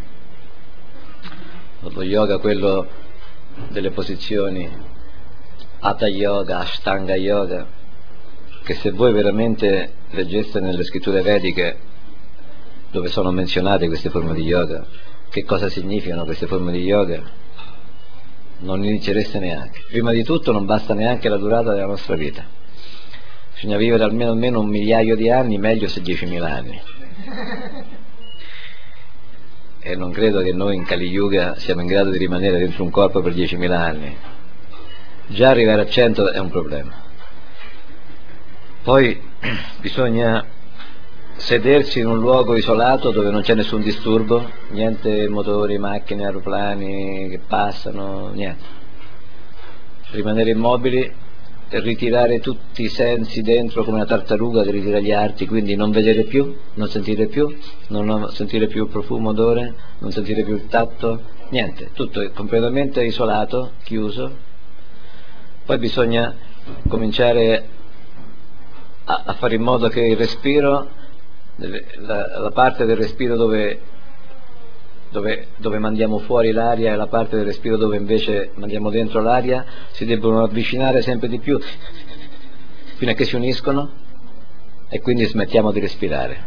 Lo yoga, quello delle posizioni, Hatha Yoga, Ashtanga Yoga, che se voi veramente leggeste nelle scritture vediche dove sono menzionate queste forme di yoga, che cosa significano queste forme di yoga, non iniziereste neanche. Prima di tutto non basta neanche la durata della nostra vita, bisogna vivere almeno 1.000.000 di anni, meglio se 10.000 anni. E non credo che noi in Kali Yuga siamo in grado di rimanere dentro un corpo per 10.000 anni. Già arrivare a 100 è un problema. Poi bisogna sedersi in un luogo isolato dove non c'è nessun disturbo, niente motori, macchine, aeroplani che passano, niente. Rimanere immobili e ritirare tutti i sensi dentro come una tartaruga che ritira gli arti, quindi non vedere più, non sentire più, non sentire più il profumo, odore, non sentire più il tatto, niente, tutto è completamente isolato, chiuso. Poi bisogna cominciare a fare in modo che il respiro, la parte del respiro dove mandiamo fuori l'aria e la parte del respiro dove invece mandiamo dentro l'aria si debbono avvicinare sempre di più fino a che si uniscono, e quindi smettiamo di respirare.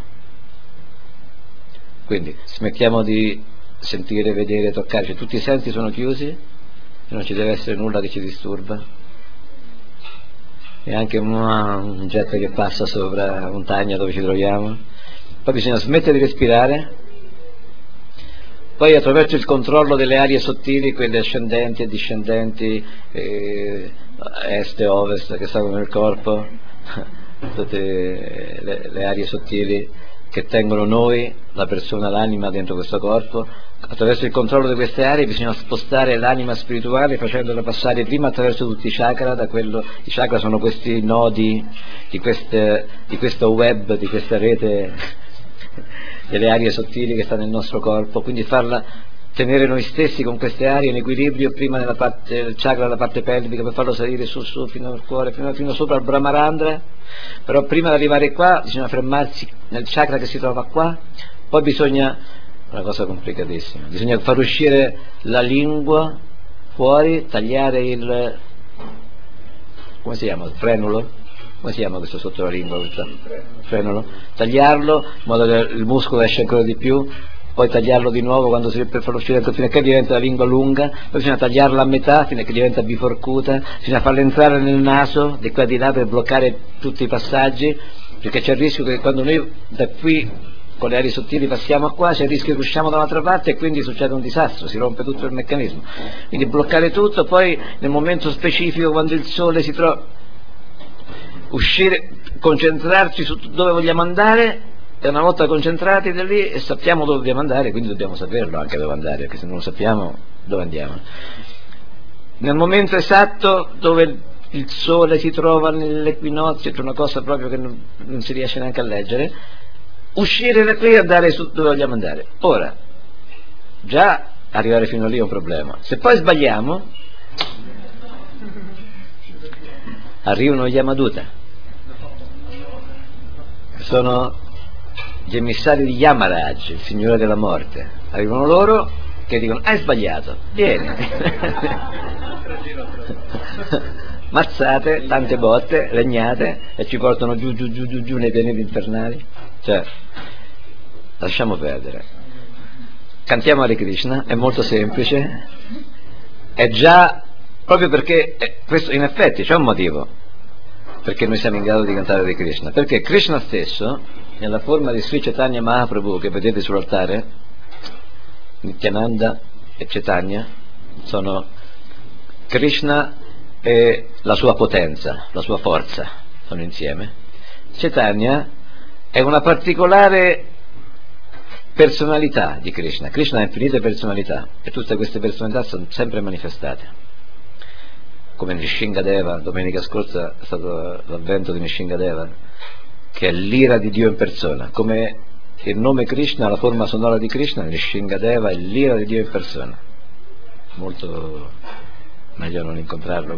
Quindi smettiamo di sentire, vedere, toccare, cioè, tutti i sensi sono chiusi e non ci deve essere nulla che ci disturba, e anche un jet che passa sopra la montagna dove ci troviamo. Poi bisogna smettere di respirare. Poi attraverso il controllo delle aree sottili, quelle ascendenti e discendenti, est e ovest che stanno nel corpo, tutte le aree sottili che tengono noi, la persona, l'anima dentro questo corpo, attraverso il controllo di queste aree bisogna spostare l'anima spirituale facendola passare prima attraverso tutti i chakra, i chakra sono questi nodi di questo web, di questa rete delle aree sottili che sta nel nostro corpo, quindi tenere noi stessi con queste aree in equilibrio prima nella parte del chakra, della parte pelvica, per farlo salire su fino al cuore, fino sopra il Brahmarandra. Però prima di arrivare qua bisogna fermarsi nel chakra che si trova qua. Poi bisogna, una cosa complicatissima, bisogna far uscire la lingua fuori, tagliare il, come si chiama, il frenulo? Come si chiama questo sotto la lingua? Frenulo? Tagliarlo in modo che il muscolo esce ancora di più, poi tagliarlo di nuovo quando per farlo uscire fino a che diventa la lingua lunga, poi bisogna tagliarla a metà fino a che diventa biforcuta, bisogna farla entrare nel naso di qua e di là per bloccare tutti i passaggi, perché c'è il rischio che quando noi da qui con le aree sottili passiamo a qua, c'è il rischio che usciamo da un'altra parte e quindi succede un disastro, si rompe tutto il meccanismo. Quindi bloccare tutto, poi nel momento specifico quando il sole si trova, uscire, concentrarci su dove vogliamo andare e una volta concentrati da lì e sappiamo dove dobbiamo andare, quindi dobbiamo saperlo anche dove andare, perché se non lo sappiamo dove andiamo. Nel momento esatto dove il sole si trova nell'equinozio, c'è una cosa proprio che non si riesce neanche a leggere, uscire da qui e andare su dove vogliamo andare. Ora, già arrivare fino lì è un problema. Se poi sbagliamo, arrivano gli Yamaduta, che sono gli emissari di Yamaraj, il signore della morte. Arrivano loro che dicono: hai sbagliato, vieni. Mazzate, tante botte, legnate, e ci portano giù nei pianeti infernali. Cioè, lasciamo perdere. Cantiamo Hare Krishna, è molto semplice, è già, proprio perché questo in effetti c'è un motivo perché noi siamo in grado di cantare Hare Krishna, perché Krishna stesso, nella forma di Sri Chaitanya Mahaprabhu che vedete sull'altare, Nityananda e Chaitanya sono Krishna e la sua potenza, la sua forza, sono insieme. Chaitanya è una particolare personalità di Krishna. Krishna ha infinite personalità e tutte queste personalità sono sempre manifestate, come Nishingadeva. Domenica scorsa è stato l'avvento di Nishingadeva, che è l'ira di Dio in persona. Come il nome Krishna, la forma sonora di Krishna, Nishingadeva è l'ira di Dio in persona. Molto meglio non incontrarlo.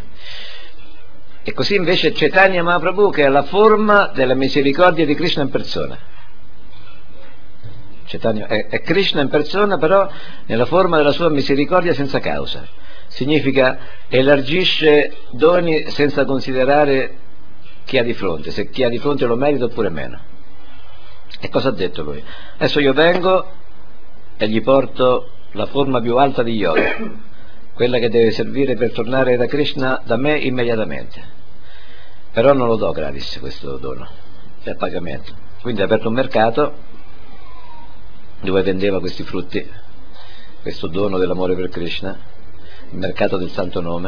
E così invece Chaitanya Mahaprabhu, che è la forma della misericordia di Krishna in persona. Chaitanya è Krishna in persona, però nella forma della sua misericordia senza causa. Significa elargisce doni senza considerare chi ha di fronte, se chi ha di fronte lo merita oppure meno. E cosa ha detto lui? Adesso io vengo e gli porto la forma più alta di yoga, quella che deve servire per tornare da Krishna da me immediatamente, però non lo do gratis questo dono, è a pagamento. Quindi ha aperto un mercato dove vendeva questi frutti, questo dono dell'amore per Krishna, il mercato del santo nome,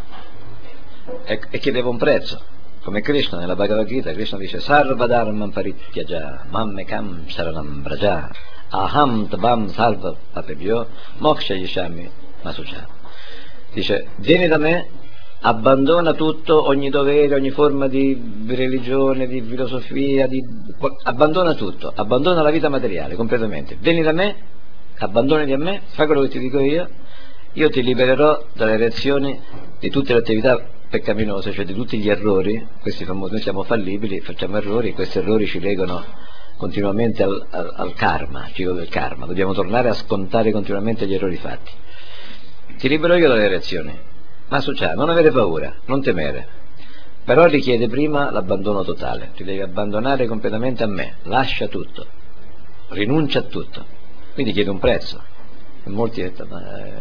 e chiedeva un prezzo, come Krishna nella Bhagavad Gita. Krishna dice: Sarva dharman parityaja mammekam saranam braja aham tabam salva papebhyo moksha yishami masucha. Dice: vieni da me, abbandona tutto, ogni dovere, ogni forma di religione, di filosofia, abbandona tutto, abbandona la vita materiale completamente, vieni da me, abbandonati a me, fai quello che ti dico io ti libererò dalle reazioni di tutte le attività peccaminose, cioè di tutti gli errori, questi famosi. Noi siamo fallibili, facciamo errori, e questi errori ci legano continuamente al karma, al ciclo del karma, dobbiamo tornare a scontare continuamente gli errori fatti. Ti libero io dalle reazioni, ma associare, non avere paura, non temere, però richiede prima l'abbandono totale, ti devi abbandonare completamente a me, lascia tutto, rinuncia a tutto, quindi chiede un prezzo. E molti dicono: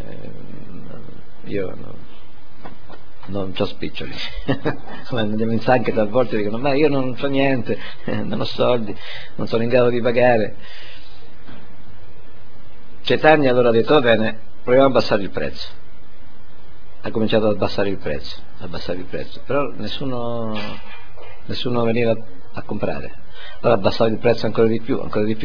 io non c'ho spiccioli, andiamo in Sankirtan, a volte dicono: ma io non so niente, non ho soldi, non sono in grado di pagare. Chaitanya allora ha detto: va bene, proviamo a abbassare il prezzo. Ha cominciato ad abbassare il prezzo, però nessuno veniva a comprare. Allora abbassava il prezzo ancora di più.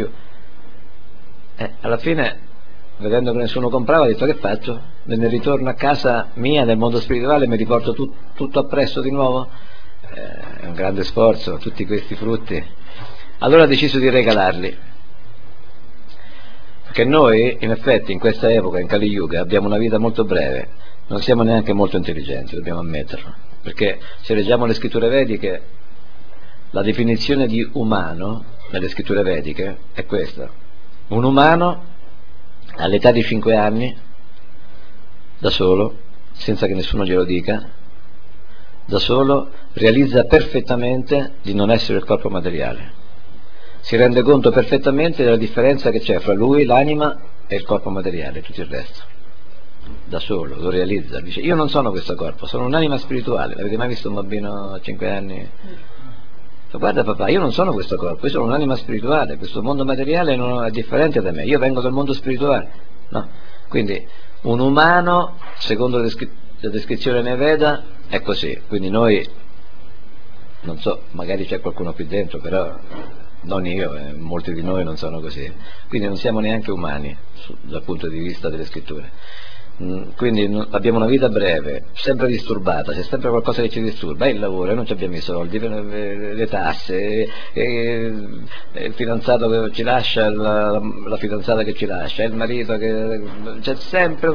Alla fine, vedendo che nessuno comprava, ha detto: che faccio? Me ne ritorno a casa mia nel mondo spirituale e mi riporto tutto appresso di nuovo? È un grande sforzo, tutti questi frutti. Allora ha deciso di regalarli, perché noi in effetti in questa epoca, in Kali Yuga, abbiamo una vita molto breve, non siamo neanche molto intelligenti, dobbiamo ammetterlo, perché se leggiamo le scritture vediche, la definizione di umano nelle scritture vediche è questa: un umano all'età di 5 anni, da solo, senza che nessuno glielo dica, da solo realizza perfettamente di non essere il corpo materiale, si rende conto perfettamente della differenza che c'è fra lui, l'anima, e il corpo materiale, tutto il resto, da solo lo realizza. Dice: io non sono questo corpo, sono un'anima spirituale. Avete mai visto un bambino a 5 anni? Guarda papà, io non sono questo corpo, io sono un'anima spirituale, questo mondo materiale è differente da me, io vengo dal mondo spirituale, no? Quindi un umano, secondo la descrizione nei Veda, è così. Quindi noi, non so, magari c'è qualcuno qui dentro, però non io, molti di noi non sono così, quindi non siamo neanche umani dal punto di vista delle scritture. Quindi abbiamo una vita breve, sempre disturbata, c'è sempre qualcosa che ci disturba, il lavoro, non abbiamo i soldi, le tasse, il fidanzato che ci lascia, la fidanzata che ci lascia, il marito che... c'è sempre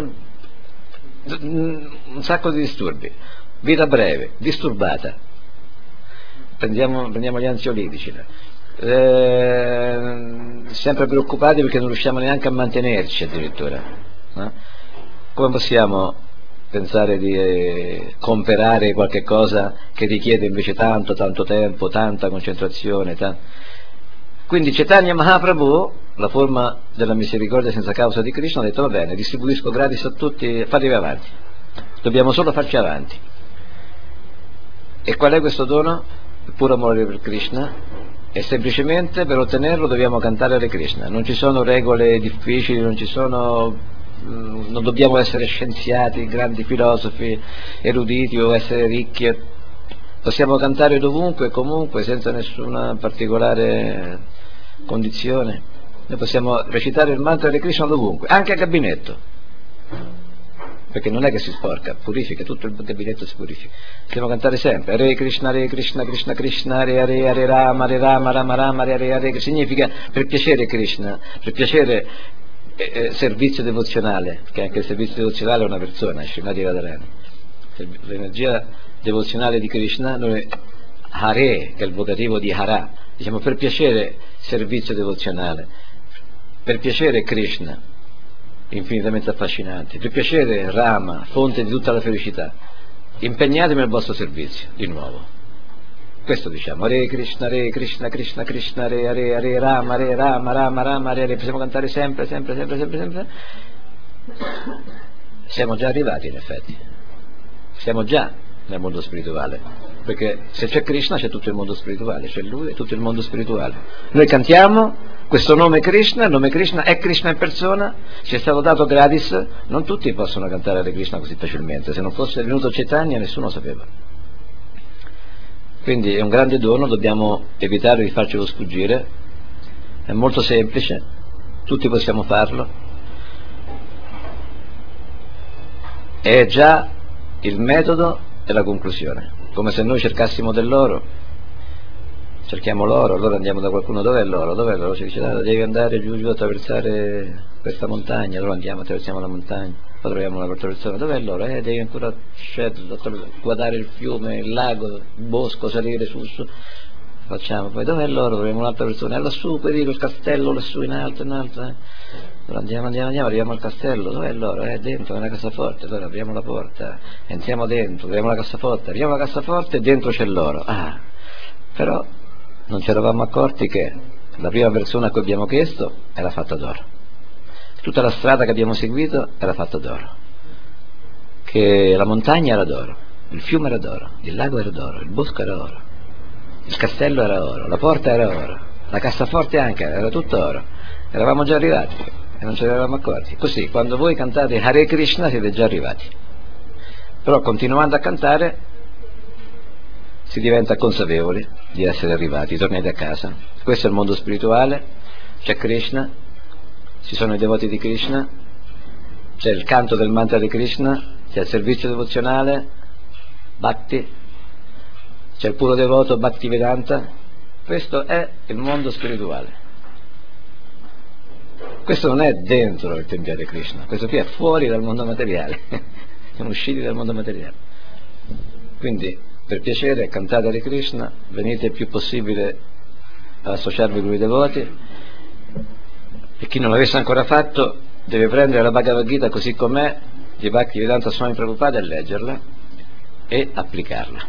un sacco di disturbi, vita breve, disturbata. Prendiamo gli ansiolitici, sempre preoccupati perché non riusciamo neanche a mantenerci addirittura, no? Come possiamo pensare di comprare qualche cosa che richiede invece tanto tempo, tanta concentrazione? Quindi Chaitanya Mahaprabhu, la forma della misericordia senza causa di Krishna, ha detto: va bene, distribuisco gratis a tutti, fatevi avanti, dobbiamo solo farci avanti. E qual è questo dono? Il puro amore per Krishna, e semplicemente per ottenerlo dobbiamo cantare Hare Krishna, non ci sono regole difficili, non dobbiamo essere scienziati, grandi filosofi, eruditi o essere ricchi, possiamo cantare dovunque e comunque senza nessuna particolare condizione. Noi possiamo recitare il mantra di Krishna dovunque, anche a gabinetto, perché non è che si sporca, purifica, tutto il gabinetto si purifica. Possiamo cantare sempre Hare Krishna, Krishna Krishna, Hare Hare, Hare Rama, Rama Rama, Hare Hare, che significa per piacere Krishna, per piacere servizio devozionale, che anche il servizio devozionale è una persona, Srimati Radharani. L'energia devozionale di Krishna, noi Hare, che è il vocativo di Hara, diciamo per piacere servizio devozionale, per piacere Krishna, infinitamente affascinante, per piacere Rama, fonte di tutta la felicità, impegnatevi al vostro servizio, di nuovo. Questo diciamo, Hare Krishna, Krishna Krishna, Hare Hare, Hare Rama, Rama, Hare Hare, possiamo cantare sempre. Siamo già arrivati in effetti, siamo già nel mondo spirituale, perché se c'è Krishna c'è tutto il mondo spirituale, c'è Lui e tutto il mondo spirituale. Noi cantiamo questo nome Krishna, il nome Krishna è Krishna in persona, ci è stato dato gratis, non tutti possono cantare Hare Krishna così facilmente, se non fosse venuto Chaitanya nessuno sapeva. Quindi è un grande dono, dobbiamo evitare di farcelo sfuggire, è molto semplice, tutti possiamo farlo, è già il metodo e la conclusione, come se noi cercassimo dell'oro, cerchiamo l'oro, allora andiamo da qualcuno: dov'è l'oro? Dov'è l'oro? Ci dice: devi andare giù a attraversare questa montagna, allora andiamo, attraversiamo la montagna, poi troviamo un'altra persona: dov'è l'oro? Devi ancora guardare il fiume, il lago, il bosco, salire su, facciamo, poi dov'è l'oro? Troviamo un'altra persona: è lassù, vedi il castello lassù in alto, allora andiamo, arriviamo al castello: dov'è l'oro? Dentro, nella cassaforte, allora apriamo la porta, entriamo dentro, apriamo la cassaforte, arriviamo alla cassaforte e dentro c'è l'oro. Però non ci eravamo accorti che la prima persona a cui abbiamo chiesto era fatta d'oro, tutta la strada che abbiamo seguito era fatta d'oro, che la montagna era d'oro, il fiume era d'oro, il lago era d'oro, il bosco era oro, il castello era oro, la porta era oro, la cassaforte anche, era tutto oro. Eravamo già arrivati e non ce ne eravamo accorti. Così, quando voi cantate Hare Krishna siete già arrivati, però continuando a cantare si diventa consapevoli di essere arrivati, tornate a casa. Questo è il mondo spirituale, c'è Krishna, ci sono i devoti di Krishna, c'è il canto del mantra di Krishna, c'è il servizio devozionale, Bhakti, c'è il puro devoto Bhaktivedanta. Questo è il mondo spirituale. Questo non è dentro il tempio di Krishna, questo qui è fuori dal mondo materiale, siamo usciti dal mondo materiale. Quindi per piacere cantate Hare Krishna, venite il più possibile ad associarvi con i devoti, e chi non l'avesse ancora fatto deve prendere la Bhagavad Gita così com'è di Bhaktivedanta Swami Prabhupada e leggerla e applicarla.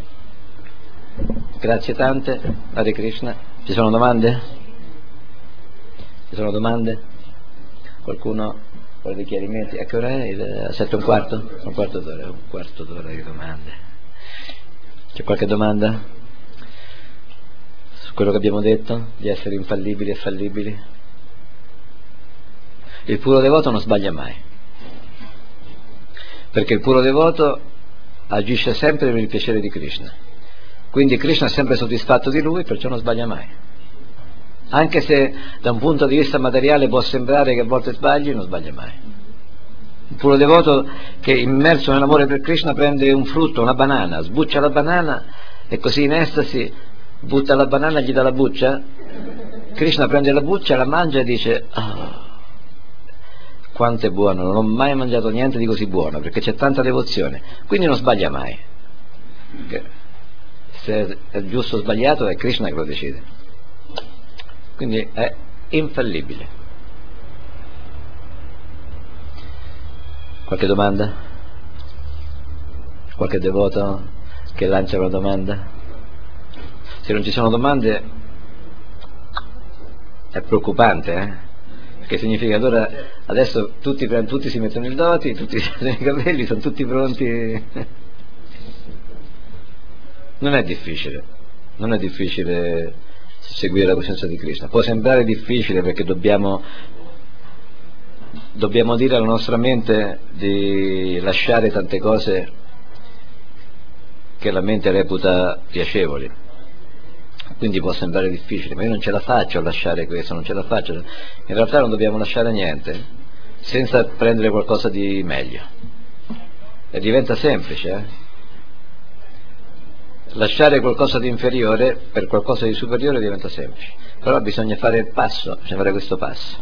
Grazie tante, Hare Krishna. Ci sono domande? Ci sono domande? Qualcuno vuole dei chiarimenti? A che ora è? 7:15? Un quarto d'ora di domande. C'è qualche domanda su quello che abbiamo detto, di essere infallibili e fallibili? Il puro devoto non sbaglia mai, perché il puro devoto agisce sempre per il piacere di Krishna, quindi Krishna è sempre soddisfatto di lui, perciò non sbaglia mai. Anche se da un punto di vista materiale può sembrare che a volte sbagli, non sbaglia mai. Un puro devoto che immerso nell'amore per Krishna prende un frutto, una banana, sbuccia la banana e così in estasi butta la banana e gli dà la buccia. Krishna prende la buccia, la mangia e dice: oh, quanto è buono, non ho mai mangiato niente di così buono, perché c'è tanta devozione. Quindi non sbaglia mai. Perché se è giusto o sbagliato è Krishna che lo decide. Quindi è infallibile. Qualche domanda? Qualche devoto che lancia una domanda? Se non ci sono domande è preoccupante, perché significa allora adesso tutti si mettono il dhoti, tutti si mettono i capelli, sono tutti pronti. Non è difficile seguire la coscienza di Krishna. Può sembrare difficile perché dobbiamo dire alla nostra mente di lasciare tante cose che la mente reputa piacevoli, quindi può sembrare difficile, ma io non ce la faccio a lasciare questo, non ce la faccio. In realtà non dobbiamo lasciare niente senza prendere qualcosa di meglio, e diventa semplice, Lasciare qualcosa di inferiore per qualcosa di superiore diventa semplice, però bisogna fare il passo, bisogna fare questo passo,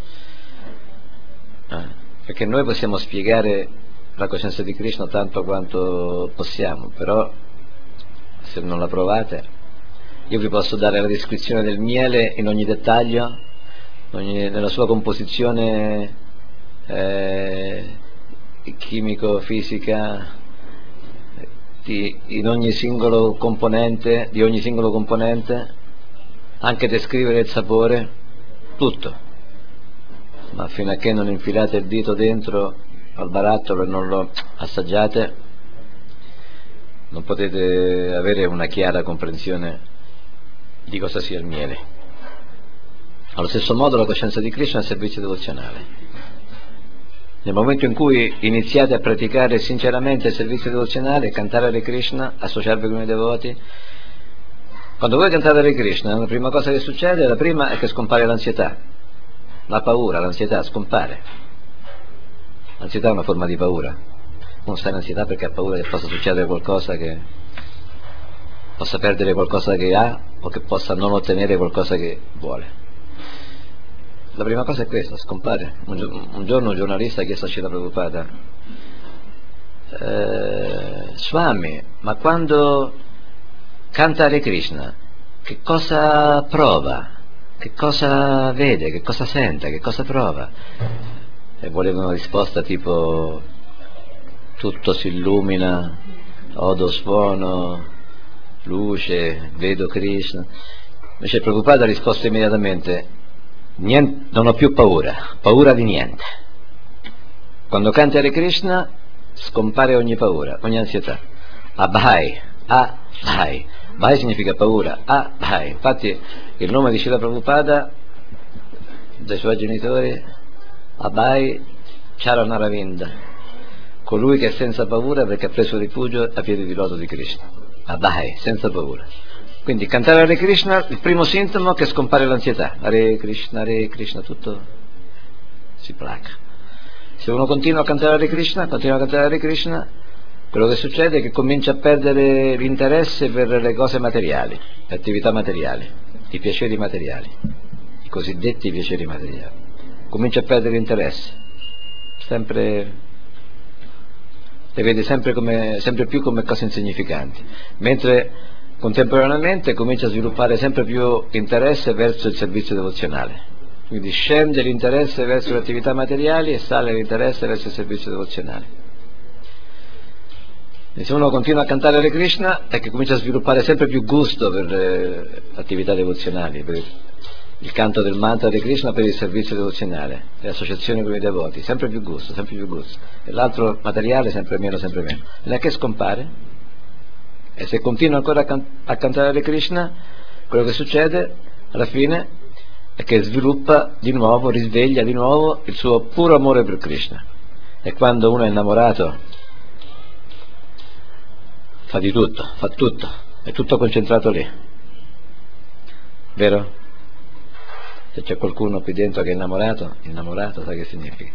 perché noi possiamo spiegare la coscienza di Krishna tanto quanto possiamo, però se non la provate, io vi posso dare la descrizione del miele in ogni dettaglio, nella sua composizione chimico-fisica, di ogni singolo componente, anche descrivere il sapore, tutto, ma fino a che non infilate il dito dentro al barattolo e non lo assaggiate, non potete avere una chiara comprensione di cosa sia il miele. Allo stesso modo la coscienza di Krishna è un servizio devozionale. Nel momento in cui iniziate a praticare sinceramente il servizio devozionale, cantare Hare Krishna, associarvi con i devoti, quando voi cantate Hare Krishna, la prima cosa che succede, la prima è che scompare l'ansietà, la paura, l'ansietà scompare. L'ansietà è una forma di paura. Uno sta in ansietà perché ha paura che possa succedere qualcosa, che possa perdere qualcosa che ha o che possa non ottenere qualcosa che vuole. La prima cosa è questa, scompare. Un giorno un giornalista ha chiesto a Srila Prabhupada: Swami, ma quando canta Hare Krishna, che cosa prova? Che cosa vede? Che cosa sente? Che cosa prova? E voleva una risposta tipo: tutto si illumina, odo suono, luce, vedo Krishna. Invece Prabhupada ha risposto immediatamente: niente, non ho più paura di niente. Quando canti Hare Krishna scompare ogni paura, ogni ansietà. Abhai, Abhai. Bhai significa paura, Abhai. Infatti il nome di Srila Prabhupada, dai suoi genitori, Abhai Charanaravinda, colui che è senza paura perché ha preso rifugio a piedi di loto di Krishna. Abhai, senza paura. Quindi cantare Hare Krishna, il primo sintomo è che scompare l'ansietà. Hare Krishna, tutto si placa. Se uno continua a cantare Hare Krishna, quello che succede è che comincia a perdere l'interesse per le cose materiali, le attività materiali, i piaceri materiali, i cosiddetti piaceri materiali. Comincia a perdere l'interesse, le vede sempre più come cose insignificanti, mentre contemporaneamente comincia a sviluppare sempre più interesse verso il servizio devozionale. Quindi scende l'interesse verso le attività materiali e sale l'interesse verso il servizio devozionale. E se uno continua a cantare Hare Krishna è che comincia a sviluppare sempre più gusto per le attività devozionali, per il canto del mantra Hare Krishna, per il servizio devozionale, l'associazione con i devoti, sempre più gusto, e l'altro materiale sempre meno. Non è che scompare? E se continua ancora a cantare Hare Krishna, quello che succede alla fine è che risveglia di nuovo il suo puro amore per Krishna. E quando uno è innamorato fa di tutto, è tutto concentrato lì, vero? Se c'è qualcuno qui dentro che è innamorato sai che significa?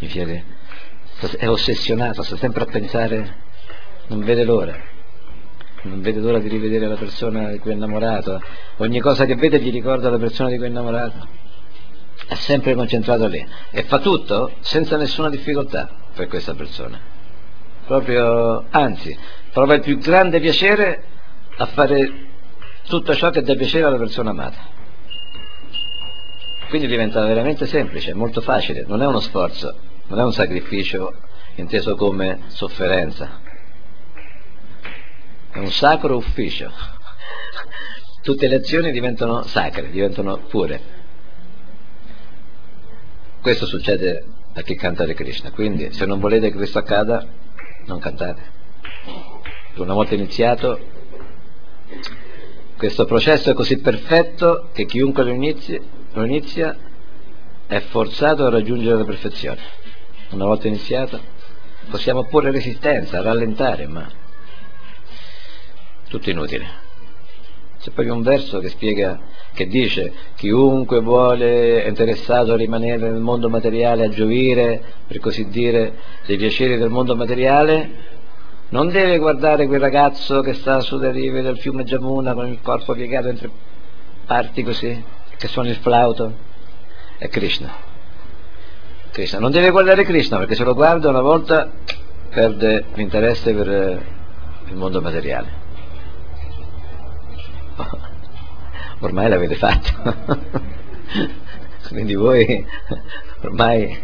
È ossessionato, sta sempre a pensare, non vede l'ora di rivedere la persona di cui è innamorato, ogni cosa che vede gli ricorda la persona di cui è innamorato, è sempre concentrato lì e fa tutto senza nessuna difficoltà per questa persona, proprio, anzi, prova il più grande piacere a fare tutto ciò che dà piacere alla persona amata. Quindi diventa veramente semplice, molto facile, non è uno sforzo, non è un sacrificio inteso come sofferenza, è un sacro ufficio. Tutte le azioni diventano sacre, diventano pure. Questo succede a chi canta Hare Krishna, quindi se non volete che questo accada, non cantate. Una volta iniziato, questo processo è così perfetto che chiunque lo inizia è forzato a raggiungere la perfezione. Una volta iniziato possiamo porre resistenza, rallentare, ma tutto inutile. C'è poi un verso che spiega, che dice: chiunque vuole, è interessato a rimanere nel mondo materiale, a gioire, per così dire, dei piaceri del mondo materiale, non deve guardare quel ragazzo che sta sulle rive del fiume Jamuna con il corpo piegato in tre parti così, che suona il flauto. È Krishna. Non deve guardare Krishna, perché se lo guarda una volta perde l'interesse per il mondo materiale. Ormai l'avete fatto. Quindi voi ormai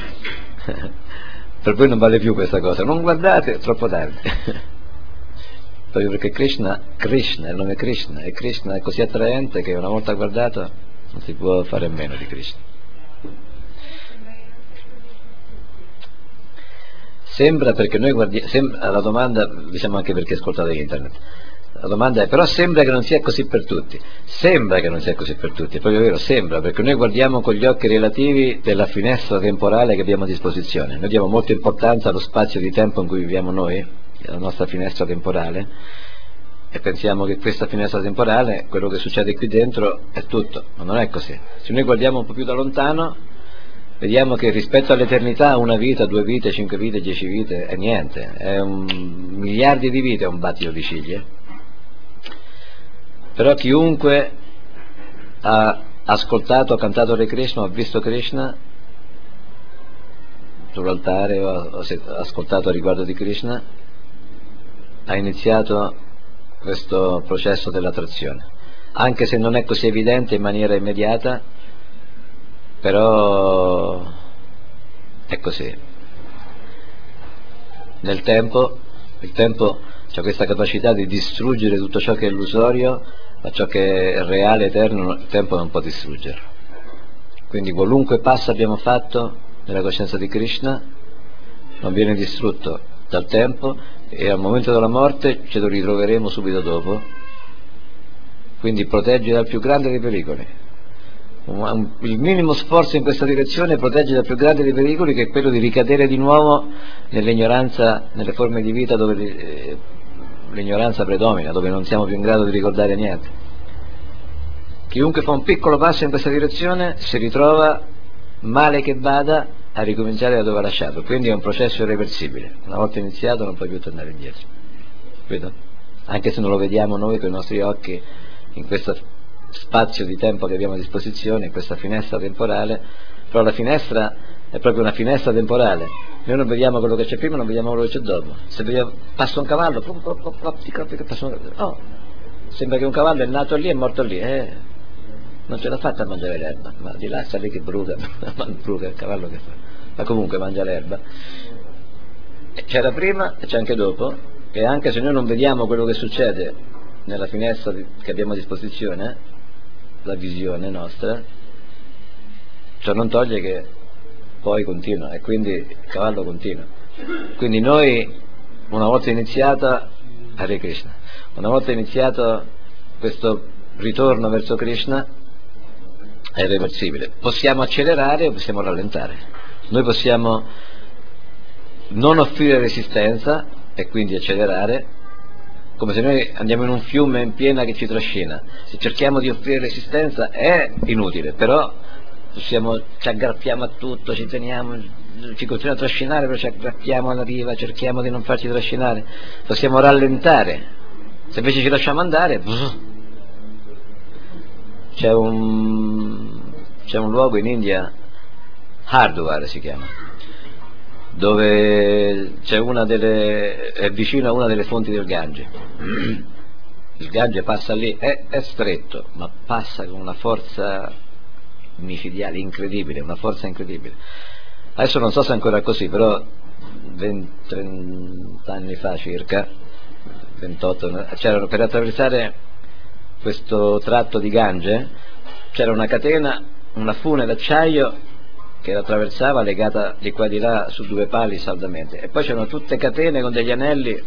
per voi non vale più questa cosa, non guardate, è troppo tardi. Proprio perché Krishna, il nome Krishna, e Krishna è così attraente che una volta guardato non si può fare a meno di Krishna. Sembra, perché noi guardiamo, la domanda, diciamo anche perché ascoltate internet, la domanda è: però sembra che non sia così per tutti. Sembra che non sia così per tutti, è proprio vero, sembra, perché noi guardiamo con gli occhi relativi della finestra temporale che abbiamo a disposizione. Noi diamo molta importanza allo spazio di tempo in cui viviamo noi, la nostra finestra temporale, e pensiamo che questa finestra temporale, quello che succede qui dentro, è tutto, ma non è così. Se noi guardiamo un po' più da lontano, vediamo che rispetto all'eternità una vita, 2 vite, 5 vite, 10 vite è niente, è miliardi di vite, è un battito di ciglia. Però chiunque ha ascoltato, cantato Hare Krishna, ha visto Krishna sull'altare o ha ascoltato a riguardo di Krishna, ha iniziato questo processo dell'attrazione, anche se non è così evidente in maniera immediata, però è così. Nel tempo, il tempo ha questa capacità di distruggere tutto ciò che è illusorio, ma ciò che è reale, eterno, il tempo non può distruggerlo. Quindi qualunque passo abbiamo fatto nella coscienza di Krishna non viene distrutto dal tempo, e al momento della morte ce lo ritroveremo subito dopo. Quindi protegge dal più grande dei pericoli. Il minimo sforzo in questa direzione protegge dal più grande dei pericoli, che è quello di ricadere di nuovo nell'ignoranza, nelle forme di vita dove l'ignoranza predomina, dove non siamo più in grado di ricordare niente. Chiunque fa un piccolo passo in questa direzione si ritrova, male che vada, a ricominciare da dove ha lasciato. Quindi è un processo irreversibile, una volta iniziato non puoi più tornare indietro. Vedo? Anche se non lo vediamo noi con i nostri occhi in questo spazio di tempo che abbiamo a disposizione, in questa finestra temporale, però la finestra è proprio una finestra temporale. Noi non vediamo quello che c'è prima, non vediamo quello che c'è dopo. Se passa un cavallo, sembra che un cavallo è nato lì e morto lì, non ce l'ha fatta a mangiare l'erba, ma di là sta lì che bruca, bruca il cavallo che fa, ma comunque mangia l'erba. C'era prima e c'è anche dopo, e anche se noi non vediamo quello che succede nella finestra che abbiamo a disposizione, la visione nostra, ciò non toglie che poi continua, e quindi il cavallo continua. Quindi noi, una volta iniziata Hare Krishna, una volta iniziato questo ritorno verso Krishna, è irreversibile. Possiamo accelerare o possiamo rallentare. Noi possiamo non offrire resistenza e quindi accelerare, come se noi andiamo in un fiume in piena che ci trascina. Se cerchiamo di offrire resistenza è inutile, però ci aggrappiamo a tutto, ci teniamo, ci continuiamo a trascinare, però ci aggrappiamo alla riva, cerchiamo di non farci trascinare, possiamo rallentare, se invece ci lasciamo andare, c'è un luogo in India, Hardwar si chiama, dove è vicino a una delle fonti del Gange. Il Gange passa lì, è stretto, ma passa con una forza micidiale, incredibile, una forza incredibile. Adesso non so se è ancora così, però 30 anni fa circa, 28, c'erano, per attraversare questo tratto di Gange, c'era una catena, una fune d'acciaio che la attraversava, legata di qua e di là su due pali saldamente, e poi c'erano tutte catene con degli anelli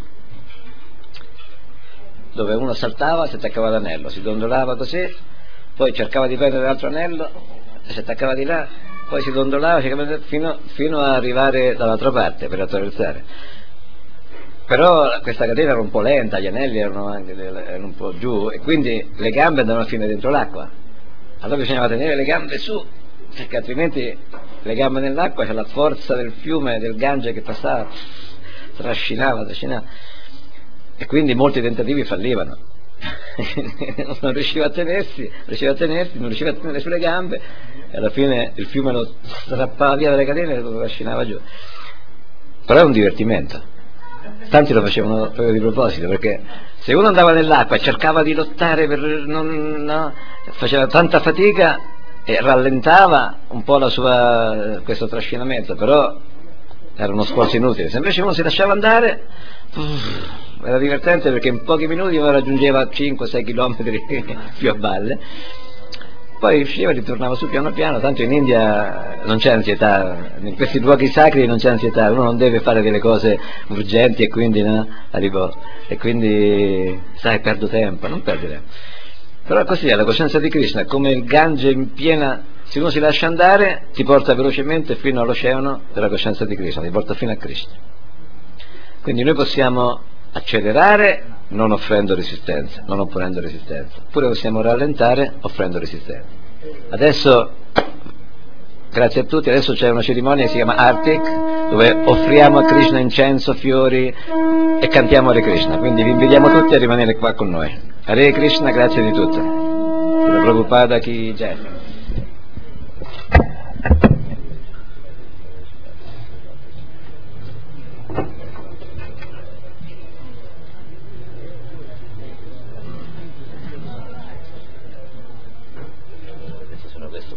dove uno saltava, si attaccava all'anello, si dondolava così, poi cercava di prendere l'altro anello, si attaccava di là, poi si dondolava fino ad arrivare dall'altra parte per attraversare. Però questa catena era un po' lenta, gli anelli erano un po' giù, e quindi le gambe andavano a finire dentro l'acqua. Allora bisognava tenere le gambe su, perché altrimenti le gambe nell'acqua, c'è la forza del fiume, del Gange che passava, trascinava, e quindi molti tentativi fallivano. Non riusciva a tenersi, non riusciva a tenere sulle gambe, e alla fine il fiume lo strappava via dalle catene e lo trascinava giù. Però è un divertimento, tanti lo facevano proprio di proposito, perché se uno andava nell'acqua e cercava di lottare faceva tanta fatica e rallentava un po' questo trascinamento, però era uno sforzo inutile. Se invece uno si lasciava andare, era divertente, perché in pochi minuti uno raggiungeva 5-6 chilometri più a valle, poi usciva e ritornava su piano piano. Tanto in India non c'è ansietà, in questi luoghi sacri non c'è ansietà, uno non deve fare delle cose urgenti e quindi arrivo, e quindi sai, perdo tempo, non perdi tempo. Però così è la coscienza di Krishna, come il Gange in piena, se uno si lascia andare ti porta velocemente fino all'oceano della coscienza di Krishna, ti porta fino a Krishna. Quindi noi possiamo accelerare non offrendo resistenza, non opponendo resistenza, oppure possiamo rallentare offrendo resistenza. Adesso, grazie a tutti, adesso c'è una cerimonia che si chiama Artik, dove offriamo a Krishna incenso, fiori e cantiamo Hare Krishna, quindi vi invitiamo tutti a rimanere qua con noi. Hare Krishna, grazie di tutto. Prabhupada Ki Jai.